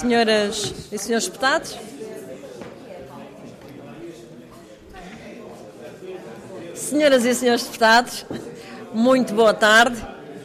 Senhoras e senhores deputados, senhoras e senhores deputados, muito boa tarde.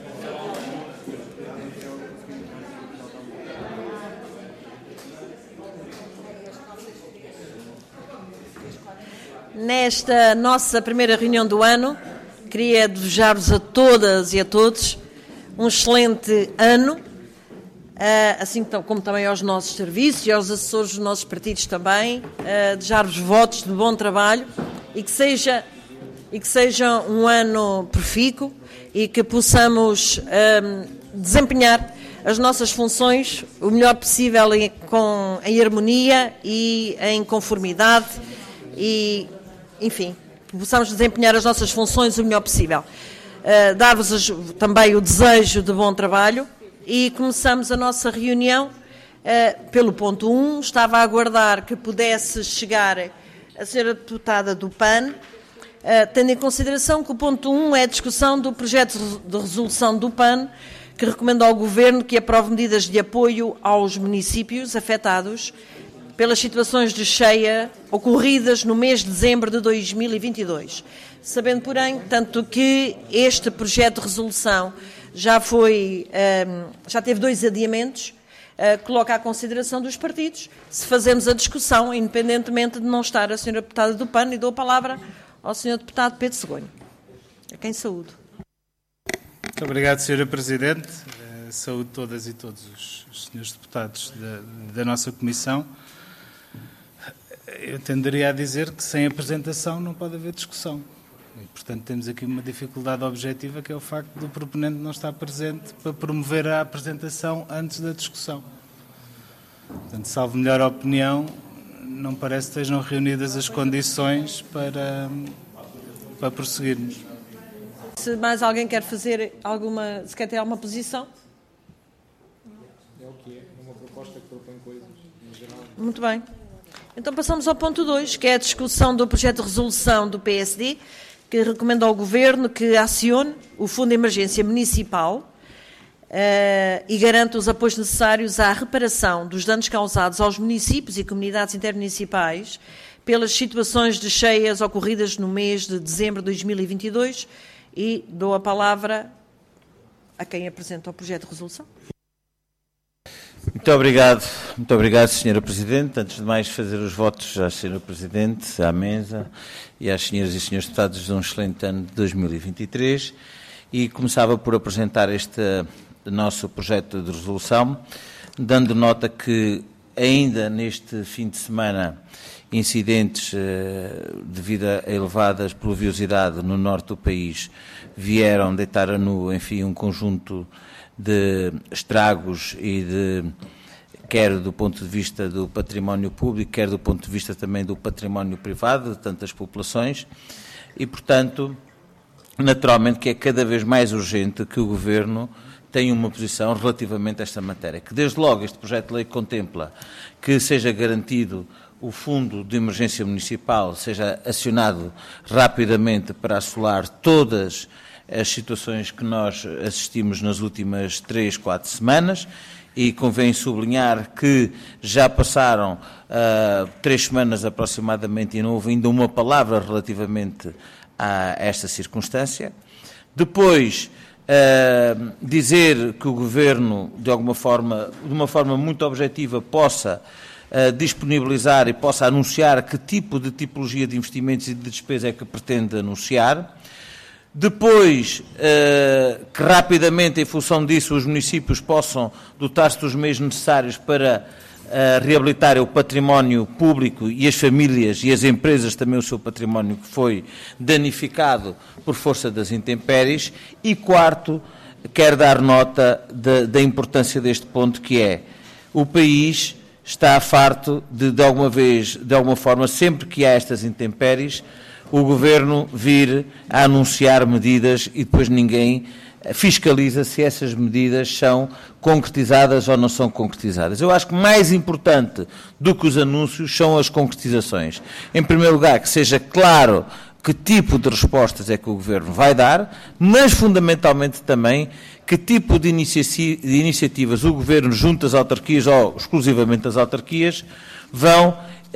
Nesta nossa primeira reunião do ano, queria desejar-vos a todas e a todos um excelente ano, assim como também aos nossos serviços e aos assessores dos nossos partidos também, desejar-vos votos de bom trabalho e que seja um ano profícuo e que possamos desempenhar as nossas funções o melhor possível em harmonia e em conformidade e, enfim, possamos desempenhar as nossas funções o melhor possível. Dar-vos também o desejo de bom trabalho e começamos a nossa reunião pelo ponto 1. Estava a aguardar que pudesse chegar a senhora deputada do PAN, tendo em consideração que o ponto 1 é a discussão do projeto de resolução do PAN, que recomenda ao Governo que aprove medidas de apoio aos municípios afetados pelas situações de cheia ocorridas no mês de dezembro de 2022. Sabendo, porém, tanto que este projeto de resolução já teve 2 adiamentos, coloca à consideração dos partidos, se fazemos a discussão, independentemente de não estar a senhora deputada do PAN, e dou a palavra ao senhor deputado Pedro Segonho. A quem saúdo. Muito obrigado, senhora Presidente. Saúdo todas e todos os senhores deputados da nossa Comissão. Eu tenderia a dizer que sem apresentação não pode haver discussão. E, portanto, temos aqui uma dificuldade objetiva, que é o facto do proponente não estar presente para promover a apresentação antes da discussão. Portanto, salvo melhor opinião, não parece que estejam reunidas as condições para prosseguirmos. Se mais alguém quer fazer se quer ter alguma posição? É o que é, uma proposta que propõe coisas, em geral. Muito bem. Então passamos ao ponto 2, que é a discussão do projeto de resolução do PSD, que recomenda ao Governo que acione o Fundo de Emergência Municipal e garanta os apoios necessários à reparação dos danos causados aos municípios e comunidades intermunicipais pelas situações de cheias ocorridas no mês de dezembro de 2022 e dou a palavra a quem apresenta o projeto de resolução. Muito obrigado, Sra. Presidente. Antes de mais, fazer os votos à Sra. Presidente, à mesa e às senhoras e senhores deputados de um excelente ano de 2023 e começava por apresentar este nosso projeto de resolução, dando nota que ainda neste fim de semana incidentes devido a elevadas pluviosidade no norte do país vieram deitar a nu, enfim, um conjunto de estragos quer do ponto de vista do património público, quer do ponto de vista também do património privado de tantas populações e, portanto, naturalmente que é cada vez mais urgente que o Governo tenha uma posição relativamente a esta matéria, que desde logo este projeto de lei contempla que seja garantido o Fundo de Emergência Municipal, seja acionado rapidamente para assolar todas as situações que nós assistimos nas últimas 3, 4 semanas e convém sublinhar que já passaram 3 semanas aproximadamente e não houve ainda uma palavra relativamente a esta circunstância. Depois, dizer que o Governo, de uma forma muito objetiva, possa disponibilizar e possa anunciar que tipo de tipologia de investimentos e de despesa é que pretende anunciar. Depois, que rapidamente, em função disso, os municípios possam dotar-se dos meios necessários para reabilitar o património público e as famílias e as empresas também o seu património que foi danificado por força das intempéries. E quarto, quero dar nota da importância deste ponto, que é o país está farto de alguma forma, sempre que há estas intempéries, o Governo vir a anunciar medidas e depois ninguém fiscaliza se essas medidas são concretizadas ou não são concretizadas. Eu acho que mais importante do que os anúncios são as concretizações. Em primeiro lugar, que seja claro que tipo de respostas é que o Governo vai dar, mas fundamentalmente também que tipo de iniciativas o Governo, junto às autarquias ou exclusivamente às autarquias, vão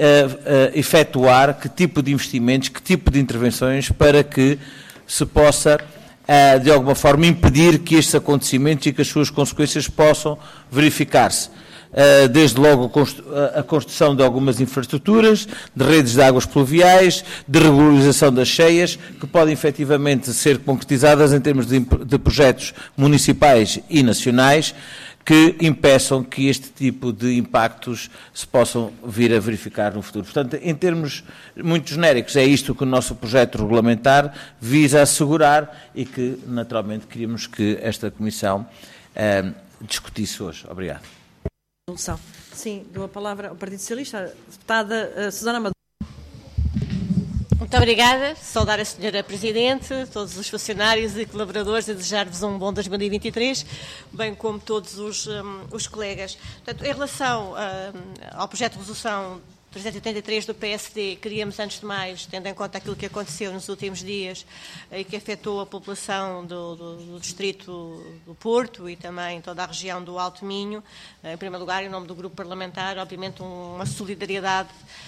efetuar, que tipo de investimentos, que tipo de intervenções para que se possa, de alguma forma, impedir que estes acontecimentos e que as suas consequências possam verificar-se. Desde logo a construção de algumas infraestruturas, de redes de águas pluviais, de regularização das cheias, que podem efetivamente ser concretizadas em termos de projetos municipais e nacionais, que impeçam que este tipo de impactos se possam vir a verificar no futuro. Portanto, em termos muito genéricos, é isto que o nosso projeto regulamentar visa assegurar e que, naturalmente, queríamos que esta Comissão discutisse hoje. Obrigado. Sim, dou a palavra ao Partido Socialista, a deputada Susana Amador. Muito obrigada. Saudar a Sra. Presidente, todos os funcionários e colaboradores e desejar-vos um bom 2023, bem como todos os colegas. Portanto, em relação ao projeto de resolução 383 do PSD, queríamos, antes de mais, tendo em conta aquilo que aconteceu nos últimos dias e que afetou a população do distrito do Porto e também toda a região do Alto Minho, em primeiro lugar, em nome do grupo parlamentar, obviamente uma solidariedade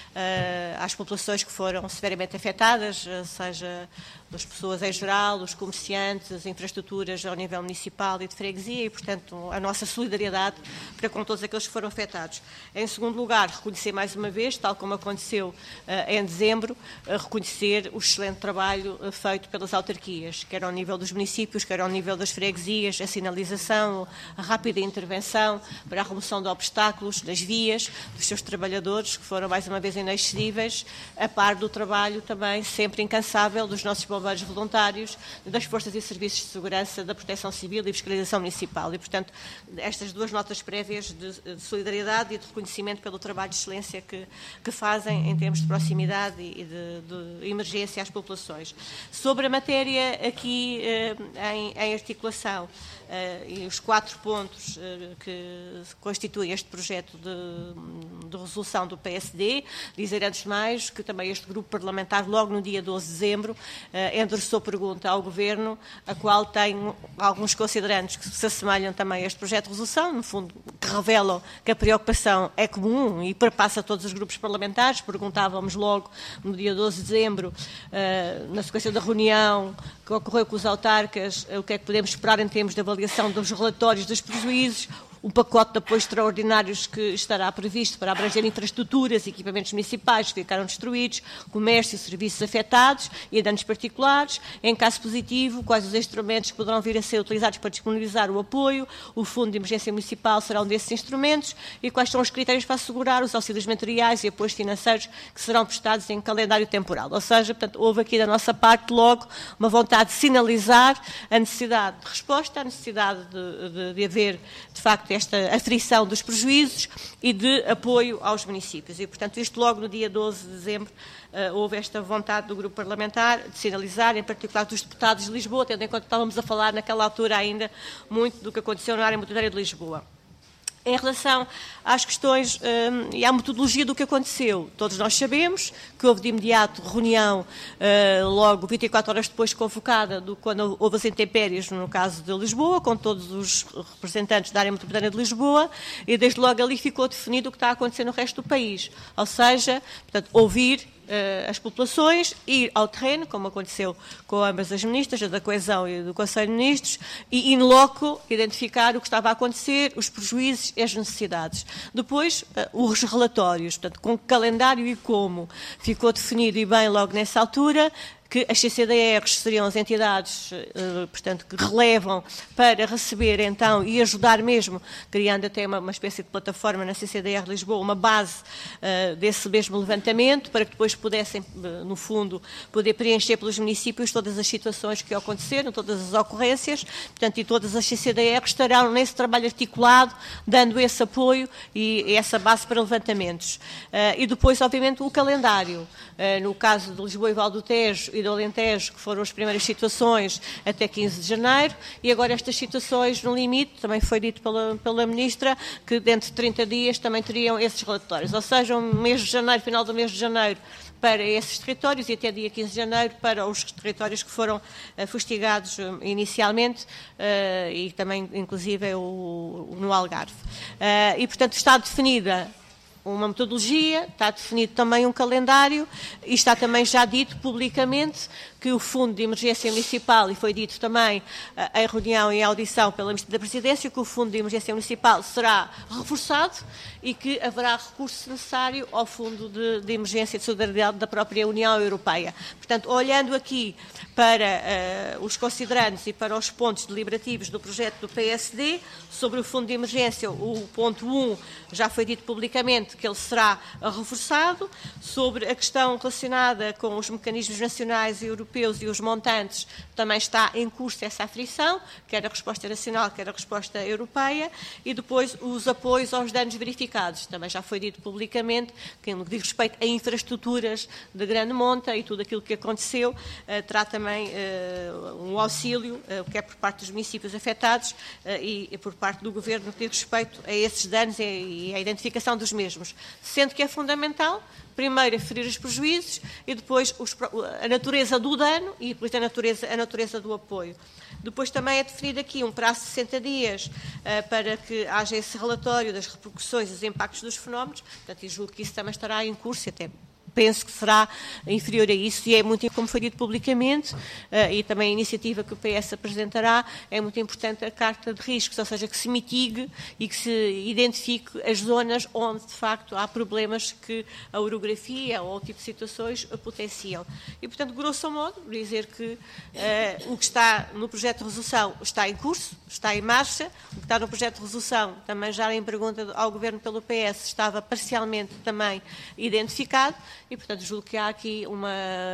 às populações que foram severamente afetadas, seja das pessoas em geral, os comerciantes, infraestruturas ao nível municipal e de freguesia e, portanto, a nossa solidariedade para com todos aqueles que foram afetados. Em segundo lugar, reconhecer mais uma vez, tal como aconteceu em dezembro, reconhecer o excelente trabalho feito pelas autarquias, quer ao nível dos municípios, quer ao nível das freguesias, a sinalização, a rápida intervenção para a remoção de obstáculos nas vias, dos seus trabalhadores, que foram mais uma vez inexcedíveis, a par do trabalho também sempre incansável dos nossos bombeiros voluntários, das forças e serviços de segurança, da proteção civil e fiscalização municipal. E, portanto, estas duas notas prévias de solidariedade e de reconhecimento pelo trabalho de excelência que fazem em termos de proximidade e de emergência às populações. Sobre a matéria aqui em articulação e os 4 pontos que constituem este projeto de resolução do PSD, dizer antes de mais que também este grupo parlamentar, logo no dia 12 de dezembro, endereçou pergunta ao Governo, a qual tem alguns considerantes que se assemelham também a este projeto de resolução, no fundo, que revelam que a preocupação é comum e perpassa todos os grupos parlamentares. Perguntávamos logo no dia 12 de dezembro, na sequência da reunião que ocorreu com os autarcas, o que é que podemos esperar em termos de avaliação dos relatórios dos prejuízos, um pacote de apoios extraordinários que estará previsto para abranger infraestruturas e equipamentos municipais que ficaram destruídos, comércio e serviços afetados e danos particulares. Em caso positivo, quais os instrumentos que poderão vir a ser utilizados para disponibilizar o apoio, o Fundo de Emergência Municipal será um desses instrumentos e quais são os critérios para assegurar os auxílios materiais e apoios financeiros que serão prestados em calendário temporal. Ou seja, portanto, houve aqui da nossa parte logo uma vontade de sinalizar a necessidade de resposta, a necessidade de haver, de facto, esta aflição dos prejuízos e de apoio aos municípios. E, portanto, isto logo no dia 12 de dezembro houve esta vontade do grupo parlamentar de sinalizar, em particular dos deputados de Lisboa, tendo em conta que estávamos a falar naquela altura ainda muito do que aconteceu na área metropolitana de Lisboa. Em relação às questões e à metodologia do que aconteceu, todos nós sabemos que houve de imediato reunião, logo 24 horas depois convocada, quando houve as intempéries no caso de Lisboa, com todos os representantes da área metropolitana de Lisboa, e desde logo ali ficou definido o que está a acontecer no resto do país. Ou seja, portanto, ouvir as populações, ir ao terreno, como aconteceu com ambas as ministras, a da Coesão e do Conselho de Ministros, e in loco identificar o que estava a acontecer, os prejuízos e as necessidades. Depois, os relatórios, portanto, com calendário e como ficou definido e bem logo nessa altura, que as CCDRs seriam as entidades, portanto, que relevam para receber, então, e ajudar mesmo, criando até uma espécie de plataforma na CCDR de Lisboa, uma base desse mesmo levantamento, para que depois pudessem, no fundo, poder preencher pelos municípios todas as situações que aconteceram, todas as ocorrências, portanto, e todas as CCDRs estarão nesse trabalho articulado, dando esse apoio e essa base para levantamentos. E depois, obviamente, o calendário. No caso de Lisboa e Val do Tejo, e do Alentejo, que foram as primeiras situações até 15 de janeiro, e agora estas situações no limite, também foi dito pela Ministra, que dentro de 30 dias também teriam esses relatórios, ou seja, um mês de janeiro, final do mês de janeiro, para esses territórios e até dia 15 de janeiro para os territórios que foram fustigados inicialmente e também, inclusive, no Algarve. E, portanto, está definida uma metodologia, está definido também um calendário e está também já dito publicamente que o Fundo de Emergência Municipal, e foi dito também em reunião e audição pela Ministra da Presidência, que o Fundo de Emergência Municipal será reforçado e que haverá recurso necessário ao Fundo de Emergência de Solidariedade da própria União Europeia. Portanto, olhando aqui para os considerandos e para os pontos deliberativos do projeto do PSD, sobre o Fundo de Emergência, o ponto 1 já foi dito publicamente que ele será reforçado. Sobre a questão relacionada com os mecanismos nacionais e europeus e os montantes, também está em curso essa aferição, quer a resposta nacional, quer a resposta europeia, e depois os apoios aos danos verificados. Também já foi dito publicamente que, no que diz respeito a infraestruturas de grande monta e tudo aquilo que aconteceu, terá também um auxílio, quer por parte dos municípios afetados e por parte do Governo, no que diz respeito a esses danos e a identificação dos mesmos. Sendo que é fundamental, primeiro, aferir os prejuízos e depois a natureza do dano e depois a natureza do apoio. Depois também é definido aqui um prazo de 60 dias para que haja esse relatório das repercussões e dos impactos dos fenómenos. Portanto, e julgo que isso também estará em curso, até penso que será inferior a isso, e é muito, como foi dito publicamente, e também a iniciativa que o PS apresentará, é muito importante a carta de riscos, ou seja, que se mitigue e que se identifique as zonas onde, de facto, há problemas que a orografia ou o tipo de situações potenciam. E, portanto, grosso modo, dizer que o que está no projeto de resolução está em curso, está em marcha, o que está no projeto de resolução, também já em pergunta ao Governo pelo PS, estava parcialmente também identificado, e, portanto, julgo que há aqui uma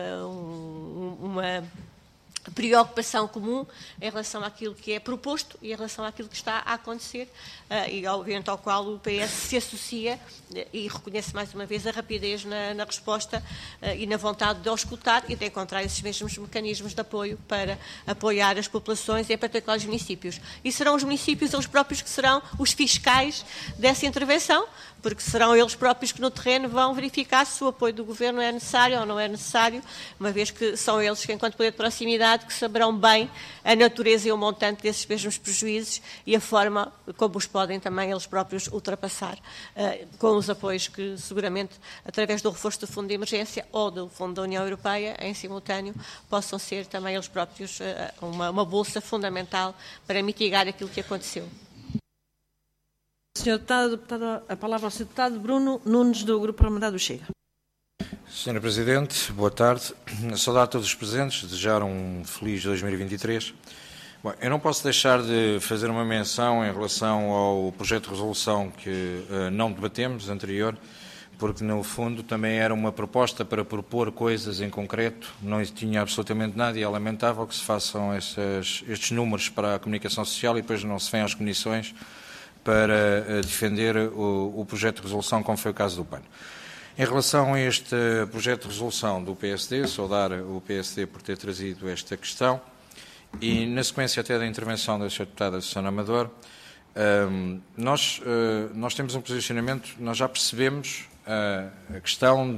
preocupação comum em relação àquilo que é proposto e em relação àquilo que está a acontecer e, obviamente, ao qual o PS se associa e reconhece mais uma vez a rapidez na resposta e na vontade de auscultar e de encontrar esses mesmos mecanismos de apoio para apoiar as populações e, em particular, os municípios. E serão os municípios eles próprios que serão os fiscais dessa intervenção, porque serão eles próprios que no terreno vão verificar se o apoio do Governo é necessário ou não é necessário, uma vez que são eles que, enquanto poder de proximidade, que saberão bem a natureza e o montante desses mesmos prejuízos e a forma como os podem também eles próprios ultrapassar, com os apoios que seguramente, através do reforço do Fundo de Emergência ou do Fundo da União Europeia, em simultâneo, possam ser também eles próprios uma bolsa fundamental para mitigar aquilo que aconteceu. Senhor Deputado, a palavra ao Sr. Deputado Bruno Nunes, do Grupo Parlamentar do Chega. Senhora Presidente, boa tarde. Saudar a todos os presentes, desejar um feliz 2023. Bom, eu não posso deixar de fazer uma menção em relação ao projeto de resolução que não debatemos anterior, porque no fundo também era uma proposta para propor coisas em concreto, não tinha absolutamente nada e é lamentável que se façam estes números para a comunicação social e depois não se venham às comissões para defender o projeto de resolução, como foi o caso do PAN. Em relação a este projeto de resolução do PSD, saudar o PSD por ter trazido esta questão e, na sequência até da intervenção da Sra. Deputada Susana Amador, nós temos um posicionamento, nós já percebemos a questão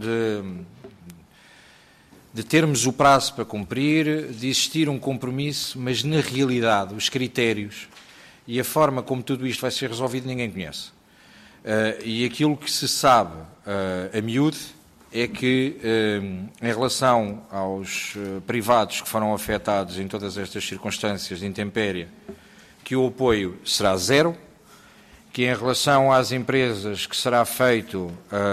de termos o prazo para cumprir, de existir um compromisso, mas na realidade os critérios e a forma como tudo isto vai ser resolvido ninguém conhece. E aquilo que se sabe a miúde é que, em relação aos privados que foram afetados em todas estas circunstâncias de intempéria, que o apoio será zero, que em relação às empresas que será feito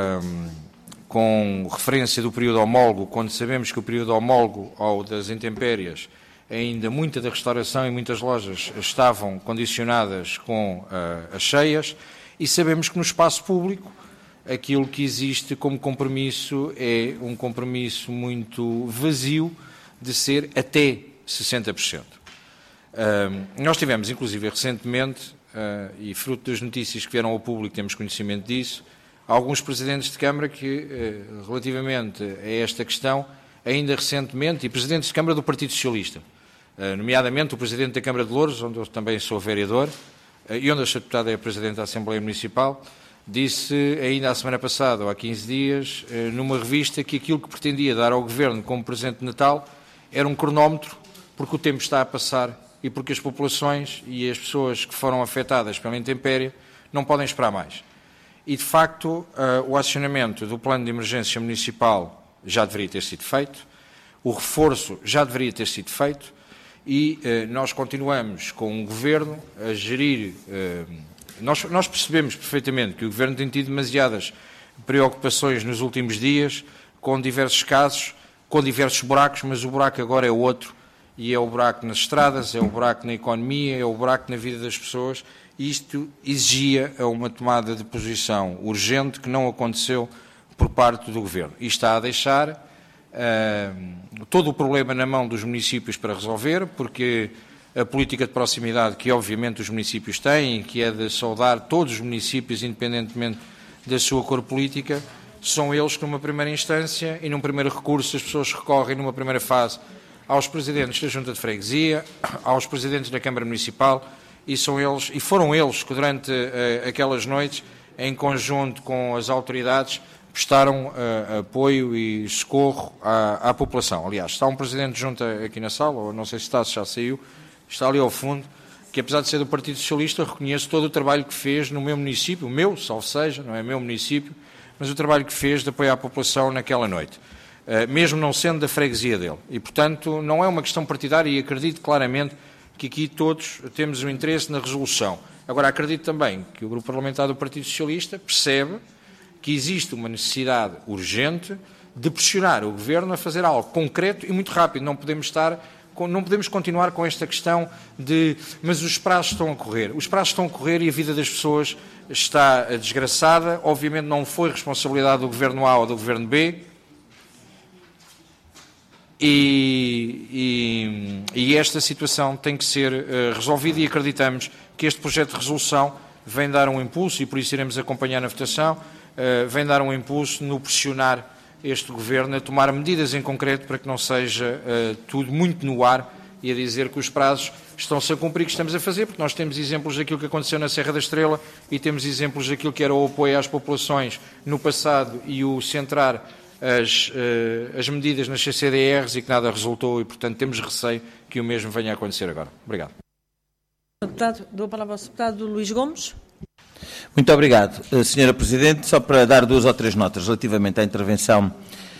com referência do período homólogo, quando sabemos que o período homólogo ao das intempérias ainda muita da restauração e muitas lojas estavam condicionadas com as cheias e sabemos que no espaço público aquilo que existe como compromisso é um compromisso muito vazio de ser até 60%. Nós tivemos, inclusive, recentemente, e fruto das notícias que vieram ao público, temos conhecimento disso, alguns presidentes de Câmara que, relativamente a esta questão, ainda recentemente, e presidentes de Câmara do Partido Socialista, nomeadamente o Presidente da Câmara de Louros, onde eu também sou vereador, e onde a Sra. Deputada é Presidente da Assembleia Municipal, disse ainda a semana passada, ou há 15 dias, numa revista, que aquilo que pretendia dar ao Governo como presente de Natal era um cronómetro, porque o tempo está a passar e porque as populações e as pessoas que foram afetadas pela intempérie não podem esperar mais. E, de facto, o acionamento do plano de emergência municipal já deveria ter sido feito, o reforço já deveria ter sido feito e nós continuamos com um Governo a gerir... Nós percebemos perfeitamente que o Governo tem tido demasiadas preocupações nos últimos dias, com diversos casos, com diversos buracos, mas o buraco agora é outro, e é o buraco nas estradas, é o buraco na economia, é o buraco na vida das pessoas, e isto exigia uma tomada de posição urgente que não aconteceu por parte do Governo. E está a deixar todo o problema na mão dos municípios para resolver, porque a política de proximidade que obviamente os municípios têm, que é de saudar todos os municípios, independentemente da sua cor política, são eles que numa primeira instância e num primeiro recurso as pessoas recorrem numa primeira fase aos presidentes da Junta de Freguesia, aos presidentes da Câmara Municipal, e foram eles que durante aquelas noites, em conjunto com as autoridades, prestaram apoio e socorro à população. Aliás, está um presidente de junta aqui na sala, ou não sei se já saiu, está ali ao fundo, que apesar de ser do Partido Socialista, reconheço todo o trabalho que fez no meu município, o meu, salvo seja, não é meu município, mas o trabalho que fez de apoio à população naquela noite, mesmo não sendo da freguesia dele. E, portanto, não é uma questão partidária e acredito claramente que aqui todos temos um interesse na resolução. Agora, acredito também que o Grupo Parlamentar do Partido Socialista percebe que existe uma necessidade urgente de pressionar o Governo a fazer algo concreto e muito rápido. Não podemos continuar com esta questão de mas os prazos estão a correr. Os prazos estão a correr e a vida das pessoas está desgraçada. Obviamente não foi responsabilidade do Governo A ou do Governo B. E esta situação tem que ser resolvida e acreditamos que este projeto de resolução vem dar um impulso, e por isso iremos acompanhar na votação, vem dar um impulso no pressionar este Governo a tomar medidas em concreto para que não seja tudo muito no ar e a dizer que os prazos estão-se a cumprir, que estamos a fazer, porque nós temos exemplos daquilo que aconteceu na Serra da Estrela e temos exemplos daquilo que era o apoio às populações no passado e o centrar as medidas nas CCDRs e que nada resultou e, portanto, temos receio que o mesmo venha a acontecer agora. Obrigado. Dou a palavra ao deputado Luís Gomes. Muito obrigado, Sra. Presidente. Só para dar 2 ou 3 notas relativamente à intervenção,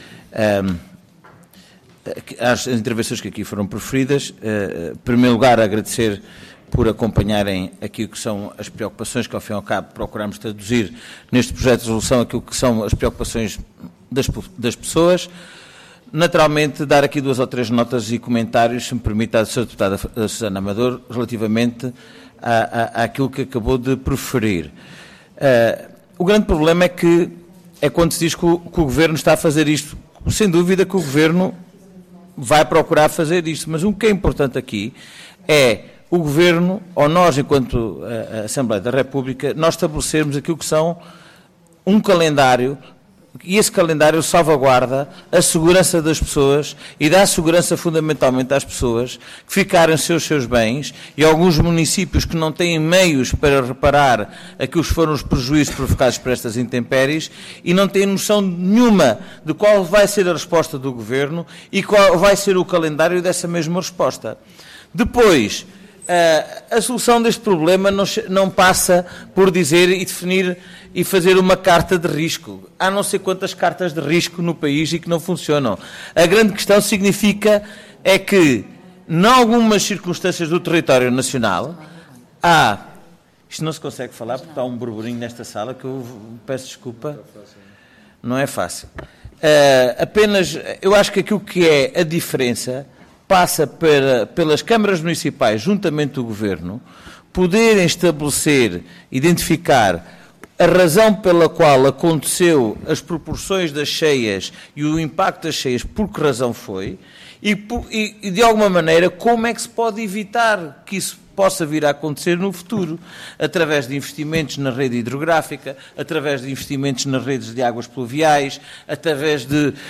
às intervenções que aqui foram proferidas. Em primeiro lugar, agradecer por acompanharem aquilo que são as preocupações que, ao fim e ao cabo, procuramos traduzir neste projeto de resolução, aquilo que são as preocupações das pessoas. Naturalmente, dar aqui 2 ou 3 notas e comentários, se me permite, à Sra. Deputada Susana Amador, relativamente àquilo que acabou de proferir. O grande problema é quando se diz que o Governo está a fazer isto. Sem dúvida que o Governo vai procurar fazer isto, mas o que é importante aqui é o Governo, ou nós, enquanto Assembleia da República, nós estabelecermos aquilo que são um calendário, e esse calendário salvaguarda a segurança das pessoas e dá segurança fundamentalmente às pessoas que ficarem sem os seus bens, e alguns municípios que não têm meios para reparar aquilo que foram os prejuízos provocados por estas intempéries e não têm noção nenhuma de qual vai ser a resposta do Governo e qual vai ser o calendário dessa mesma resposta. Depois, a solução deste problema não passa por dizer e definir e fazer uma carta de risco. Há não sei quantas cartas de risco no país e que não funcionam. A grande questão significa é que, em algumas circunstâncias do território nacional, isto não se consegue falar porque está um burburinho nesta sala que eu peço desculpa. Não é fácil. Apenas, eu acho que aquilo que é a diferença passa pelas câmaras municipais, juntamente do Governo, poderem estabelecer, identificar a razão pela qual aconteceu as proporções das cheias e o impacto das cheias, por que razão foi, e de alguma maneira como é que se pode evitar que isso possa vir a acontecer no futuro, através de investimentos na rede hidrográfica, através de investimentos nas redes de águas pluviais, através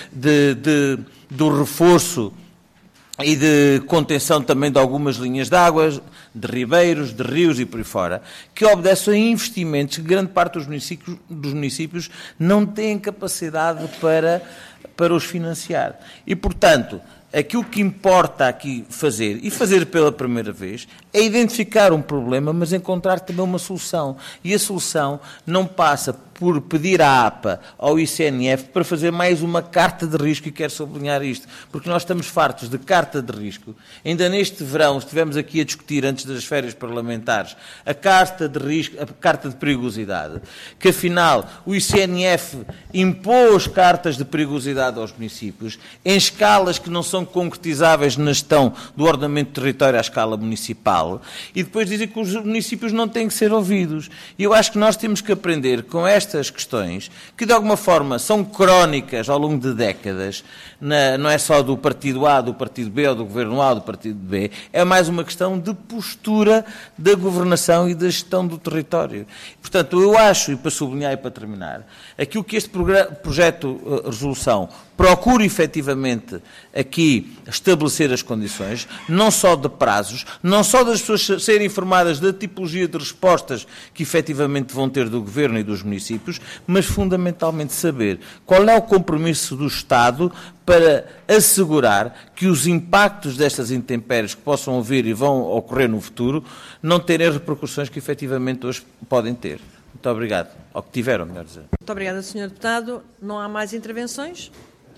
do reforço e de contenção também de algumas linhas de água, de ribeiros, de rios e por aí fora, que obedecem a investimentos que grande parte dos municípios não têm capacidade para os financiar. E, portanto, aquilo que importa aqui fazer, e fazer pela primeira vez, é identificar um problema, mas encontrar também uma solução. E a solução não passa por pedir à APA, ao ICNF, para fazer mais uma carta de risco, e quero sublinhar isto, porque nós estamos fartos de carta de risco. Ainda neste verão estivemos aqui a discutir, antes das férias parlamentares, a carta de risco, a carta de perigosidade, que afinal o ICNF impôs cartas de perigosidade aos municípios, em escalas que não são concretizáveis na gestão do ordenamento do território à escala municipal, e depois dizem que os municípios não têm que ser ouvidos. E eu acho que nós temos que aprender com estas questões, que de alguma forma são crónicas ao longo de décadas, não é só do partido A, do partido B, ou do governo A, ou do partido B, é mais uma questão de postura da governação e da gestão do território. Portanto, eu acho, e para sublinhar e para terminar, aquilo que este projeto de resolução procura efetivamente aqui estabelecer as condições, não só de prazos, não só das pessoas serem informadas da tipologia de respostas que efetivamente vão ter do Governo e dos municípios, mas fundamentalmente saber qual é o compromisso do Estado para assegurar que os impactos destas intempéries que possam ouvir e vão ocorrer no futuro não terem as repercussões que efetivamente hoje podem ter. Muito obrigado. Ao que tiveram, melhor dizer. Muito obrigada, Sr. Deputado. Não há mais intervenções?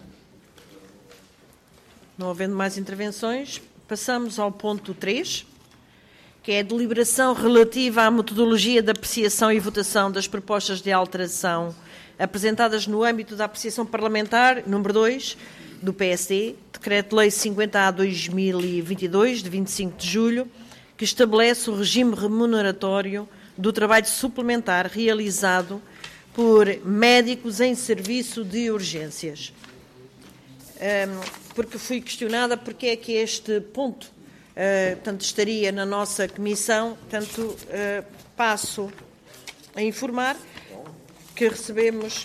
Não havendo mais intervenções, passamos ao ponto 3, que é a deliberação relativa à metodologia de apreciação e votação das propostas de alteração apresentadas no âmbito da apreciação parlamentar, número 2, do PSD, Decreto-Lei 50/2022, de 25 de julho, que estabelece o regime remuneratório do trabalho suplementar realizado por médicos em serviço de urgências. Porque fui questionada porque é que este ponto portanto, estaria na nossa comissão, portanto, passo a informar que recebemos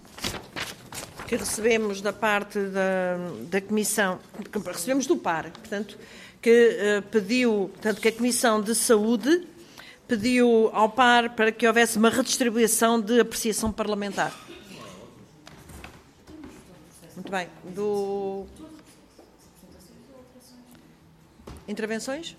da parte da comissão, recebemos do PAR, portanto, que pediu, portanto, que a Comissão de Saúde pediu ao PAR para que houvesse uma redistribuição de apreciação parlamentar. Muito bem. Intervenções?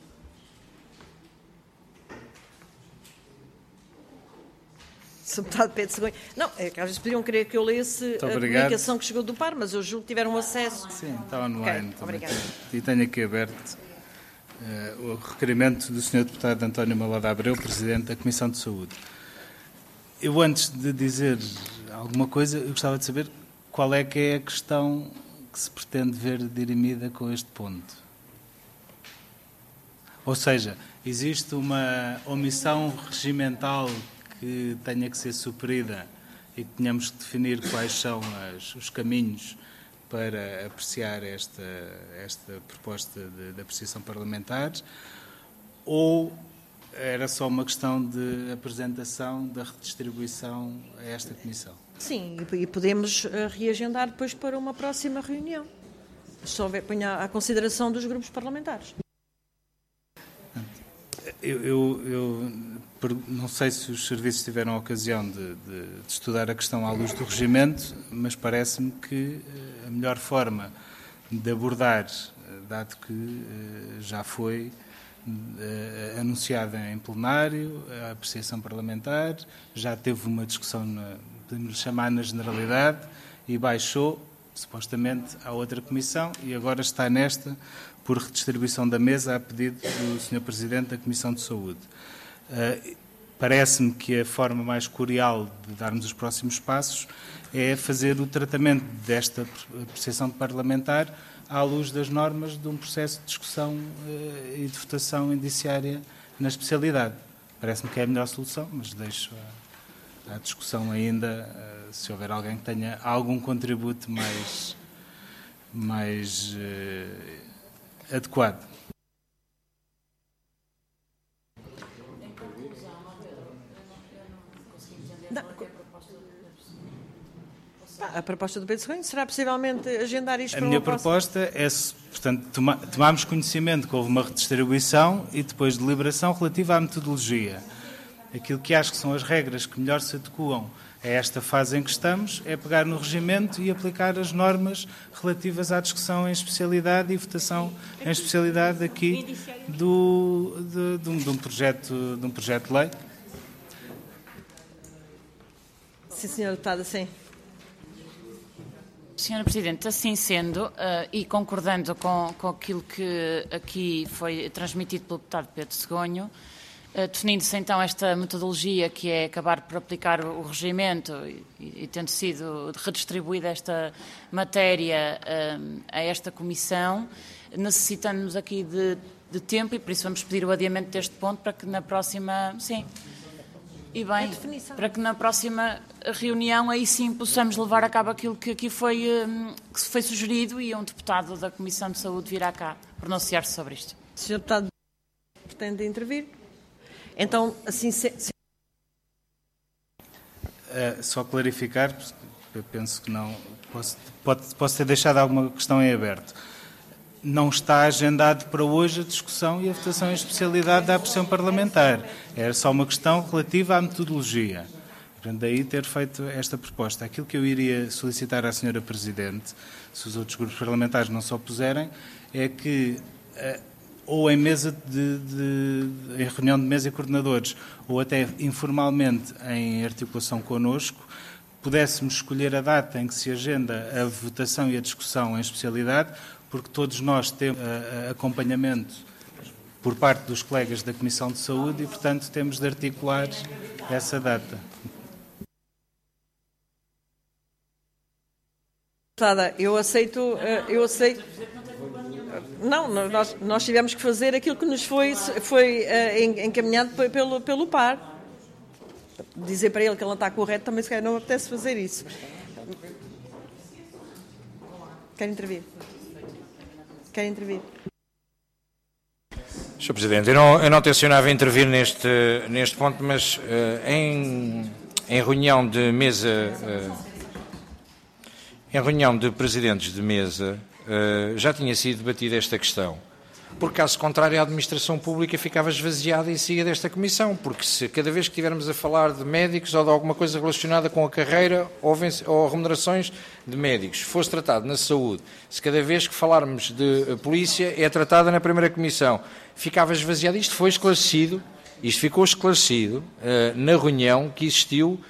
Sr. Deputado Pedro Cegonha. Não, é que às vezes podiam querer que eu lesse a comunicação que chegou do PAR, mas eu julgo que tiveram acesso. Sim, está online. Okay, obrigado. E tenho aqui aberto o requerimento do Sr. Deputado António Malada Abreu, Presidente da Comissão de Saúde. Eu, antes de dizer alguma coisa, eu gostava de saber qual é que é a questão que se pretende ver dirimida com este ponto. Ou seja, existe uma omissão regimental que tenha que ser suprida e que tenhamos que definir quais são os caminhos para apreciar esta proposta de apreciação parlamentar, ou era só uma questão de apresentação da redistribuição a esta Comissão? Sim, e podemos reagendar depois para uma próxima reunião. Só ponha à consideração dos grupos parlamentares. Eu não sei se os serviços tiveram a ocasião de estudar a questão à luz do regimento, mas parece-me que a melhor forma de abordar, dado que já foi anunciada em plenário a apreciação parlamentar, já teve uma discussão, podemos chamar na generalidade, e baixou, supostamente, à outra comissão, e agora está nesta por redistribuição da mesa a pedido do Sr. Presidente da Comissão de Saúde. Parece-me que a forma mais cordial de darmos os próximos passos é fazer o tratamento desta apreciação parlamentar à luz das normas de um processo de discussão e de votação indiciária na especialidade. Parece-me que é a melhor solução, mas deixo à discussão ainda, se houver alguém que tenha algum contributo mais adequado. à proposta do Pedro Serrões, será possivelmente agendar isto A para minha uma próxima? proposta é, portanto, tomarmos conhecimento que houve uma redistribuição e depois deliberação relativa à metodologia. Aquilo que acho que são as regras que melhor se adequam a esta fase em que estamos é pegar no regimento e aplicar as normas relativas à discussão em especialidade e votação em especialidade aqui de um projeto de lei. Sim, senhora deputada, sim. Senhora Presidente, assim sendo, e concordando com aquilo que aqui foi transmitido pelo deputado Pedro Segonho, definindo-se então esta metodologia que é acabar por aplicar o regimento e tendo sido redistribuída esta matéria a esta comissão, necessitamos aqui de tempo e por isso vamos pedir o adiamento deste ponto para que na próxima... Sim. E bem, para que na próxima reunião aí sim possamos levar a cabo aquilo que aqui foi sugerido e um deputado da Comissão de Saúde virá cá pronunciar-se sobre isto. Senhor deputado, pretende intervir? Então, assim... Só clarificar, porque eu penso que não... Posso ter deixado alguma questão em aberto. Não está agendado para hoje a discussão e a votação em especialidade da apreciação parlamentar. Era só uma questão relativa à metodologia. Portanto, daí ter feito esta proposta. Aquilo que eu iria solicitar à Sra. Presidente, se os outros grupos parlamentares não se opuserem, é que, ou em em reunião de mesa e coordenadores, ou até informalmente em articulação connosco, pudéssemos escolher a data em que se agenda a votação e a discussão em especialidade, porque todos nós temos acompanhamento por parte dos colegas da Comissão de Saúde e, portanto, temos de articular essa data. Eu aceito. Não, nós tivemos que fazer aquilo que nos foi encaminhado pelo par. Dizer para ele que ele não está correto, também se calhar não apetece fazer isso. Quer intervir? Sr. Presidente, eu não tencionava intervir neste ponto, mas em reunião de mesa, em reunião de presidentes de mesa, já tinha sido debatida esta questão. Porque, caso contrário, a administração pública ficava esvaziada e saía desta comissão, porque se cada vez que estivermos a falar de médicos ou de alguma coisa relacionada com a carreira ou remunerações de médicos fosse tratado na saúde, se cada vez que falarmos de polícia é tratada na primeira comissão, ficava esvaziada. Isto ficou esclarecido na reunião que existiu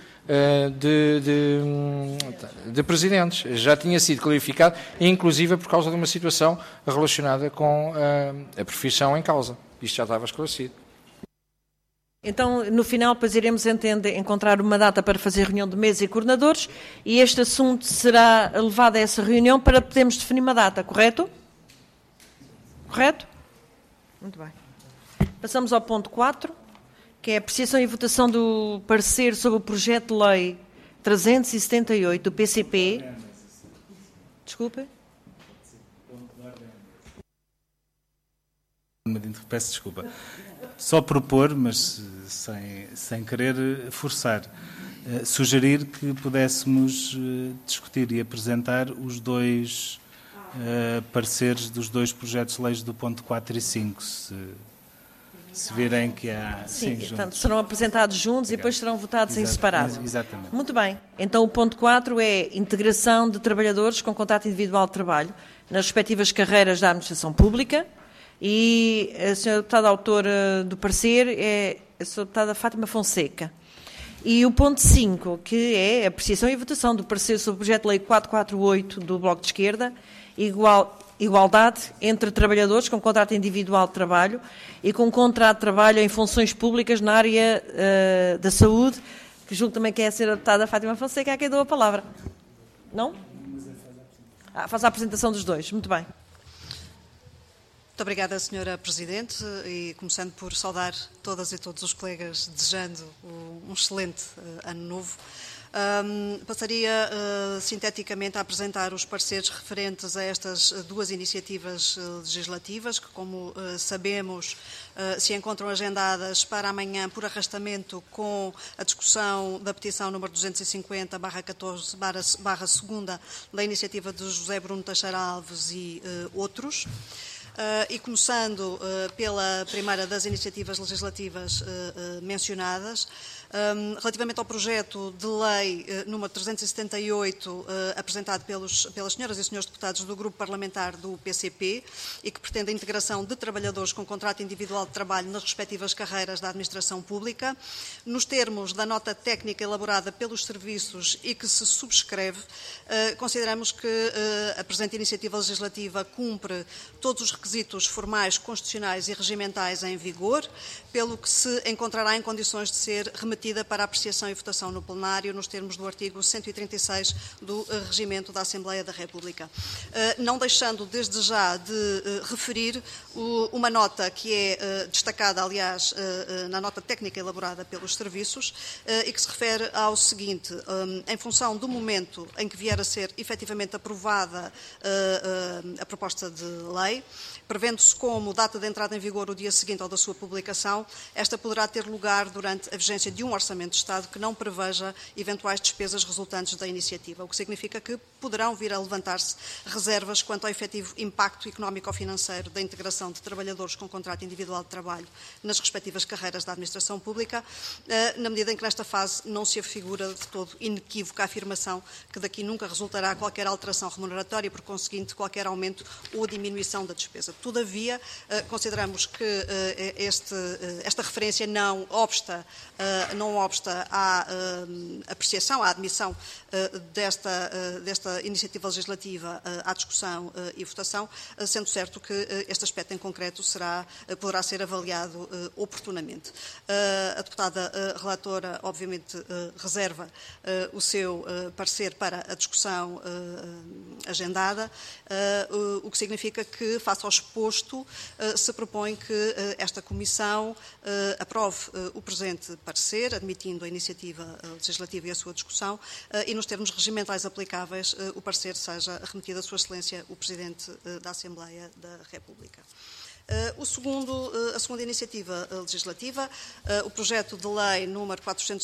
de presidentes. Já tinha sido clarificado, inclusive por causa de uma situação relacionada com a profissão em causa. Isto já estava esclarecido. Então, no final, depois iremos encontrar uma data para fazer reunião de mesa e coordenadores e este assunto será levado a essa reunião para podermos definir uma data, correto? Correto? Muito bem. Passamos ao ponto 4. Que é a apreciação e votação do parecer sobre o projeto de lei 378 do PCP. Desculpe. Peço desculpa. Só propor, mas sem querer forçar, sugerir que pudéssemos discutir e apresentar os dois pareceres dos dois projetos de leis do ponto 4 e 5, se virem que há... Sim, portanto, serão apresentados juntos. Obrigado. E depois serão votados em separado. Exatamente. Muito bem. Então, o ponto 4 é integração de trabalhadores com contrato individual de trabalho nas respectivas carreiras da administração pública. E a senhora deputada autora do parecer é a senhora deputada Fátima Fonseca. E o ponto 5, que é a apreciação e votação do parecer sobre o projeto de lei 448 do Bloco de Esquerda, igualdade entre trabalhadores com contrato individual de trabalho e com contrato de trabalho em funções públicas na área da saúde, que julgo também que é a senhora deputada Fátima Fonseca, a quem dou a palavra. Não? Faz a apresentação dos dois. Muito bem. Muito obrigada, Sra. Presidente, e começando por saudar todas e todos os colegas, desejando um excelente ano novo. Passaria sinteticamente a apresentar os pareceres referentes a estas duas iniciativas legislativas, que, como sabemos, se encontram agendadas para amanhã por arrastamento, com a discussão da petição número 250/14/2 da iniciativa de José Bruno Teixeira Alves e outros. E começando pela primeira das iniciativas legislativas mencionadas, relativamente ao projeto de lei número 378, apresentado pelas senhoras e senhores deputados do Grupo Parlamentar do PCP, e que pretende a integração de trabalhadores com contrato individual de trabalho nas respectivas carreiras da administração pública, nos termos da nota técnica elaborada pelos serviços e que se subscreve, consideramos que a presente iniciativa legislativa cumpre todos os requisitos formais, constitucionais e regimentais em vigor, pelo que se encontrará em condições de ser remetida para apreciação e votação no plenário, nos termos do artigo 136 do Regimento da Assembleia da República. Não deixando desde já de referir uma nota que é destacada, aliás, na nota técnica elaborada pelos serviços, e que se refere ao seguinte: em função do momento em que vier a ser efetivamente aprovada a proposta de lei, prevendo-se como data de entrada em vigor o dia seguinte ao da sua publicação, esta poderá ter lugar durante a vigência de um Orçamento de Estado que não preveja eventuais despesas resultantes da iniciativa, o que significa que poderão vir a levantar-se reservas quanto ao efetivo impacto económico-financeiro da integração de trabalhadores com contrato individual de trabalho nas respectivas carreiras da administração pública, na medida em que nesta fase não se afigura de todo inequívoca a afirmação que daqui nunca resultará qualquer alteração remuneratória e, por conseguinte, qualquer aumento ou diminuição da despesa. Todavia, consideramos que esta referência não obsta à apreciação, à admissão desta iniciativa legislativa à discussão e votação, sendo certo que este aspecto em concreto poderá ser avaliado oportunamente. A deputada relatora, obviamente, reserva o seu parecer para a discussão agendada, o que significa que, face ao exposto, se propõe que esta Comissão aprove o presente parecer, admitindo a iniciativa legislativa e a sua discussão, e nos termos regimentais aplicáveis, o parecer seja remetido a Sua Excelência, o Presidente da Assembleia da República. A segunda iniciativa legislativa, o projeto de lei número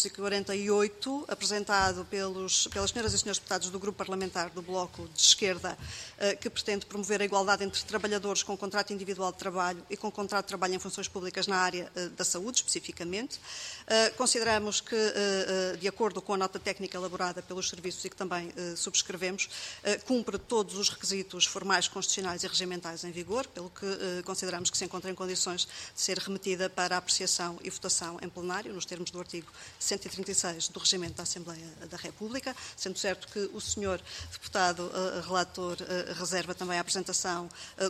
448, apresentado pelas senhoras e senhores deputados do Grupo Parlamentar do Bloco de Esquerda, que pretende promover a igualdade entre trabalhadores com contrato individual de trabalho e com contrato de trabalho em funções públicas na área da saúde, especificamente. Consideramos que, de acordo com a nota técnica elaborada pelos serviços e que também subscrevemos, cumpre todos os requisitos formais, constitucionais e regimentais em vigor, pelo que consideramos que se encontra em condições de ser remetida para apreciação e votação em plenário, nos termos do artigo 136 do Regimento da Assembleia da República, sendo certo que o senhor deputado relator reserva também a apresentação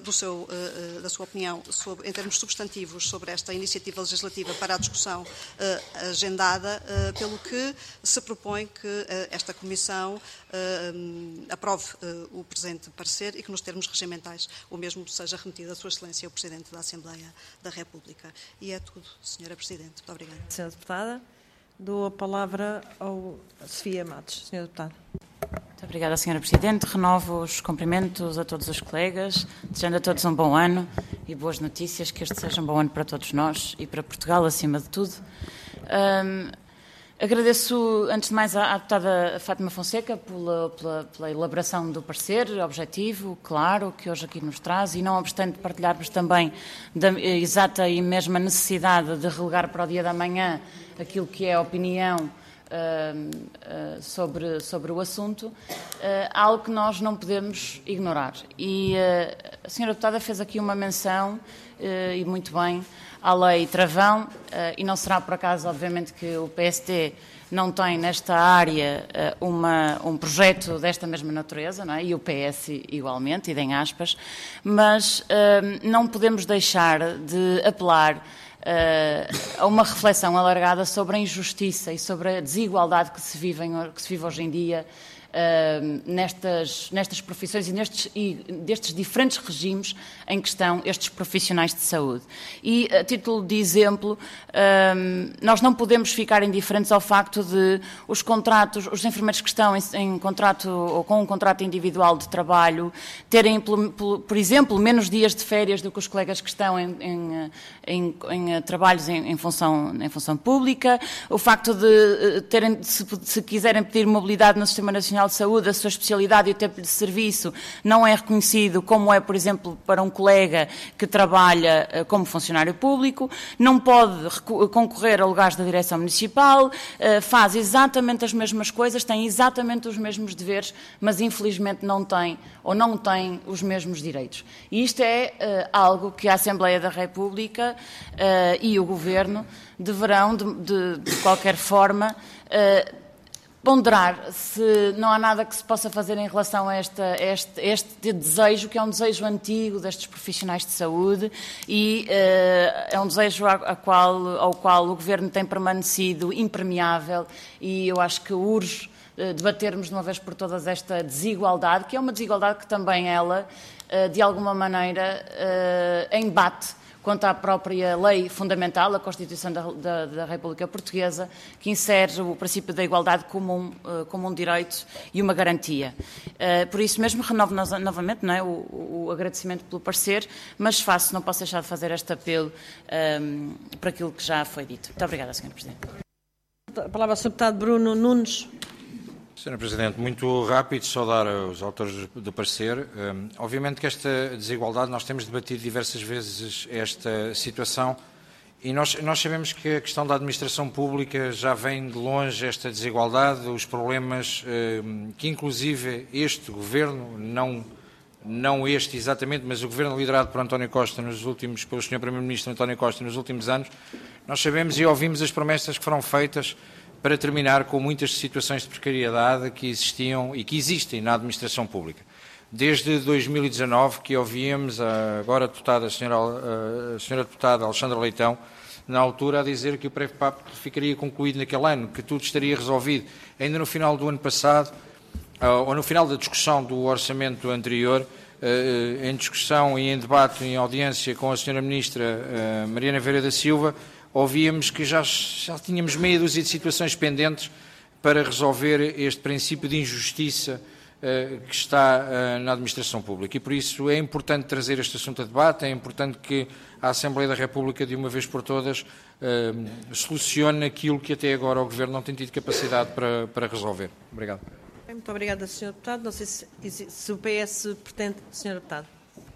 da sua opinião em termos substantivos sobre esta iniciativa legislativa para a discussão agendada, pelo que se propõe que esta Comissão aprove o presente parecer e que, nos termos regimentais, o mesmo seja remetido a Sua Excelência, o Presidente da Assembleia da República. E é tudo, Senhora Presidente. Muito obrigada. Senhora Deputada, dou a palavra ao Sofia Matos. Senhora Deputada. Muito obrigada, Senhora Presidente. Renovo os cumprimentos a todos os colegas, desejando a todos um bom ano e boas notícias, que este seja um bom ano para todos nós e para Portugal, acima de tudo. Agradeço, antes de mais, à deputada Fátima Fonseca pela elaboração do parecer objetivo, claro, que hoje aqui nos traz, e não obstante partilharmos também da exata e mesma necessidade de relegar para o dia da manhã aquilo que é a opinião sobre o assunto, algo que nós não podemos ignorar. E a senhora deputada fez aqui uma menção, e muito bem, à lei Travão, e não será por acaso, obviamente, que o PSD não tem nesta área um projeto desta mesma natureza, não é? E o PS igualmente, e em aspas, mas não podemos deixar de apelar a uma reflexão alargada sobre a injustiça e sobre a desigualdade que se vive hoje em dia nestas profissões e destes diferentes regimes em que estão estes profissionais de saúde. E, a título de exemplo, nós não podemos ficar indiferentes ao facto de os enfermeiros que estão em contrato ou com um contrato individual de trabalho terem, por exemplo, menos dias de férias do que os colegas que estão em trabalhos em função pública, o facto de terem, se quiserem pedir mobilidade no Sistema Nacional de Saúde, a sua especialidade e o tempo de serviço não é reconhecido, como é, por exemplo, para um colega que trabalha como funcionário público, não pode concorrer a lugares da direção municipal, faz exatamente as mesmas coisas, tem exatamente os mesmos deveres, mas infelizmente não tem os mesmos direitos. E isto é algo que a Assembleia da República e o Governo deverão, de qualquer forma, ponderar se não há nada que se possa fazer em relação a este desejo, que é um desejo antigo destes profissionais de saúde e é um desejo ao qual o Governo tem permanecido impermeável, e eu acho que urge debatermos de uma vez por todas esta desigualdade, que é uma desigualdade que também ela, de alguma maneira, embate quanto à própria lei fundamental, a Constituição da República Portuguesa, que insere o princípio da igualdade como um direito e uma garantia. Por isso mesmo, renovo novamente, não é, o agradecimento pelo parecer, mas não posso deixar de fazer este apelo para aquilo que já foi dito. Muito obrigada, Sr. Presidente. A palavra ao Sr. Deputado Bruno Nunes. Sr. Presidente, muito rápido, saudar os autores do parecer. Obviamente que esta desigualdade, nós temos debatido diversas vezes esta situação e nós sabemos que a questão da administração pública já vem de longe, esta desigualdade, os problemas que inclusive este Governo, não este exatamente, mas o Governo liderado por António Costa pelo Sr. Primeiro-Ministro António Costa nos últimos anos, nós sabemos e ouvimos as promessas que foram feitas para terminar com muitas situações de precariedade que existiam e que existem na administração pública. Desde 2019, que ouvíamos agora a senhora deputada Alexandra Leitão, na altura, a dizer que o pré-PAP ficaria concluído naquele ano, que tudo estaria resolvido. Ainda no final do ano passado, ou no final da discussão do orçamento anterior, em discussão e em debate, em audiência com a senhora Ministra Mariana Vieira da Silva, ouvíamos que já tínhamos meia dúzia de situações pendentes para resolver este princípio de injustiça que está na administração pública. E por isso é importante trazer este assunto a debate, é importante que a Assembleia da República, de uma vez por todas, solucione aquilo que até agora o Governo não tem tido capacidade para resolver. Obrigado. Muito obrigada, Sr. Deputado. Não sei se o PS pretende, Sr. Deputado.